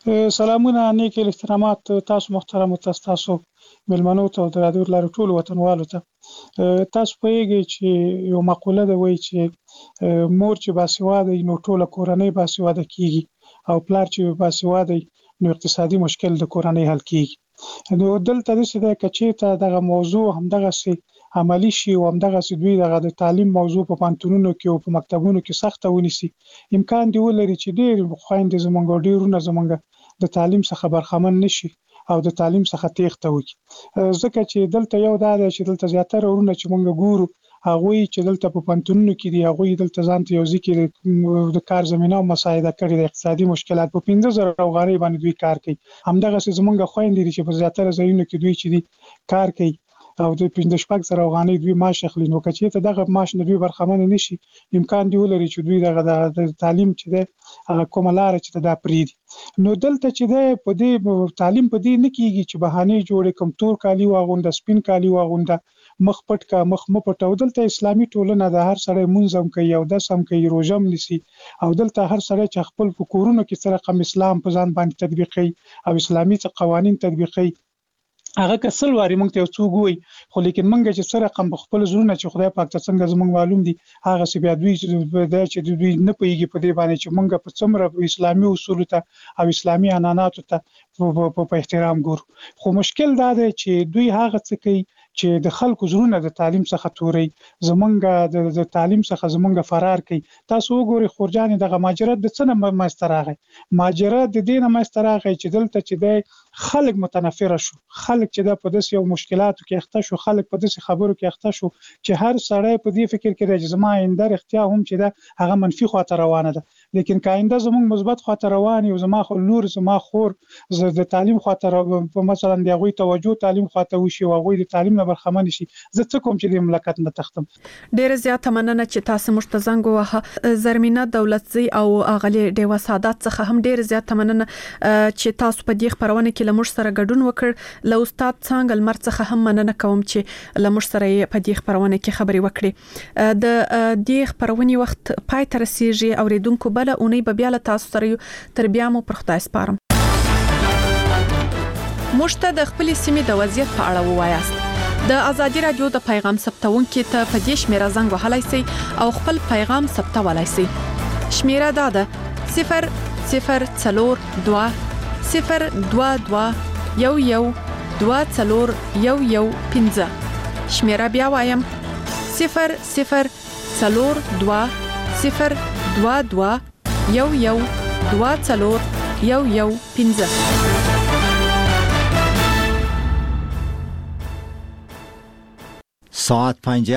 سلامونه نیک احترامات تاسو محترم تاسو ملمنو ته د رادیو لارو ټول وطنوالو ته تاسو پوهیږئ چې یو مقوله ده وایي چې مور چې باسواده نو ټوله کورنۍ باسواده کیږي او پلار چې باسواده نو اقتصادي مشکل د کورنۍ حل کیږي نو دلته د څه د کچې ته دغه موضوع همدغه سي عملی شي او همدغه سي دوی دغه د تعلیم موضوع په پانتونونو کې او په مکتبونو کې سخته ونیسي امکان دی ولري چې ډېر خويندې زمونږ ډېرونه زمونږ د تعلیم څخه برخمن نشي او د تعلیم څخه تېښته وکړي ځکه چې دلته یو دا دی چې دلته زیاتره ورونه چې مونږ ګورو هغوی چې دلته په پانتونونو کې دي هغوی دلته ځان ته یو ځکه د کار زمينه او مساعده کړي د اقتصادي مشکلات په پنځه زره افغانۍ باندې دوی کار کوي همدغه زمونږ خويندې چې په زیاتره ځایونو کې دوی چې دي کار کوي او د پنځه شپږ زره افغانۍ دوی معاش اخلي نو کچې ته دغه معاش نه دوی برخمن نشي امکان دی ولري چې دوی دغه د تعلیم چې ده کومه لار چې دا پریدي نو دلته چې ده په دې تعلیم په دې نه کیږي چې بهانه جوړې کم تور کالی واغونده سپین کالی واغونده مخ پټ کا مخ م پټو دلته اسلامي ټولنه د هر سړی منظم کوي او د سم کوي روزم نسی او دلته هر سړی چې خپل فکرونو کې سره قم اسلام په ځان باندې تطبیقي او اسلامي قوانين تطبیقي هغه کسل واري مونږ ته څو ګوي خو لیکن مونږ چې سره قم خپل زړونه چې خدای پاک ته څنګه زمونږ معلوم دي هغه سی بیا دوی چې دوی نه پیږي په دې باندې چې مونږ په څومره اسلامي اصول ته او اسلامي عنعنات ته په احترام ګورو خو مشکل دا دی چې دوی هغه څه کوي چې د خلکو زړونه د تعلیم څخه توري زمونږ د تعلیم څخه زمونږ فرار کوي تاسو وګورئ خورجان دغه ماجرات د څه نه مستراغي ماجرات د دینه مستراغي چې دلته چې د خلک متنفره شو، خلک چې دا په داسې یو مشکلاتو کې اخته شو، خلک په داسې خبرو کې اخته شو چې هر سړی په دې فکر کې دی چې زما آینده رښتیا هم چې دا هغه منفي خواته روانه ده. لیکن که آینده زموږ مثبت خواته روان یو، زما خو نور زما خور زه د تعلیم خواته په مثلا د هغوی توجه تعلیم خواته وشي او هغوی د تعلیم نه برخمن شي، زه څه کوم چې د مملکت نه تختم. ډېر زیات مننه چې تاسو موږ ته زنګ ووهه. زرمینه دولتزی او اغلی ډیوه سعادت څخه هم ډېر زیات مننه چې تاسو په دې خبرونه کې لمر سره ګډون وکړ. له استاد څنګه لمر څخه هم مننه کوم چې لمر سره په دې خبرونه کې خبري وکړي. د دې خبرونې وخت پای ته رسیږي. اوریدونکو بل اونۍ به بیا له تاسو سره تر بیا مو پر خدای سپارم. مشته د خپل سیمې د وضعیت په اړه ووایاست. د ازادي رادیو د پیغام ثبتونکو ته په دې شمیره زنګ وهلای شئ او خپل پیغام ثبتولای شئ. شمیره دا ده صفر صفر څلور دوه صفر دوه دوه یو یو دوه څلور یو یو پنځه. شمیره بیا وایم صفر صفر څلور دوه صفر دوه دوه یو یو دوه څلور یو یو پنځه. ساعت پنج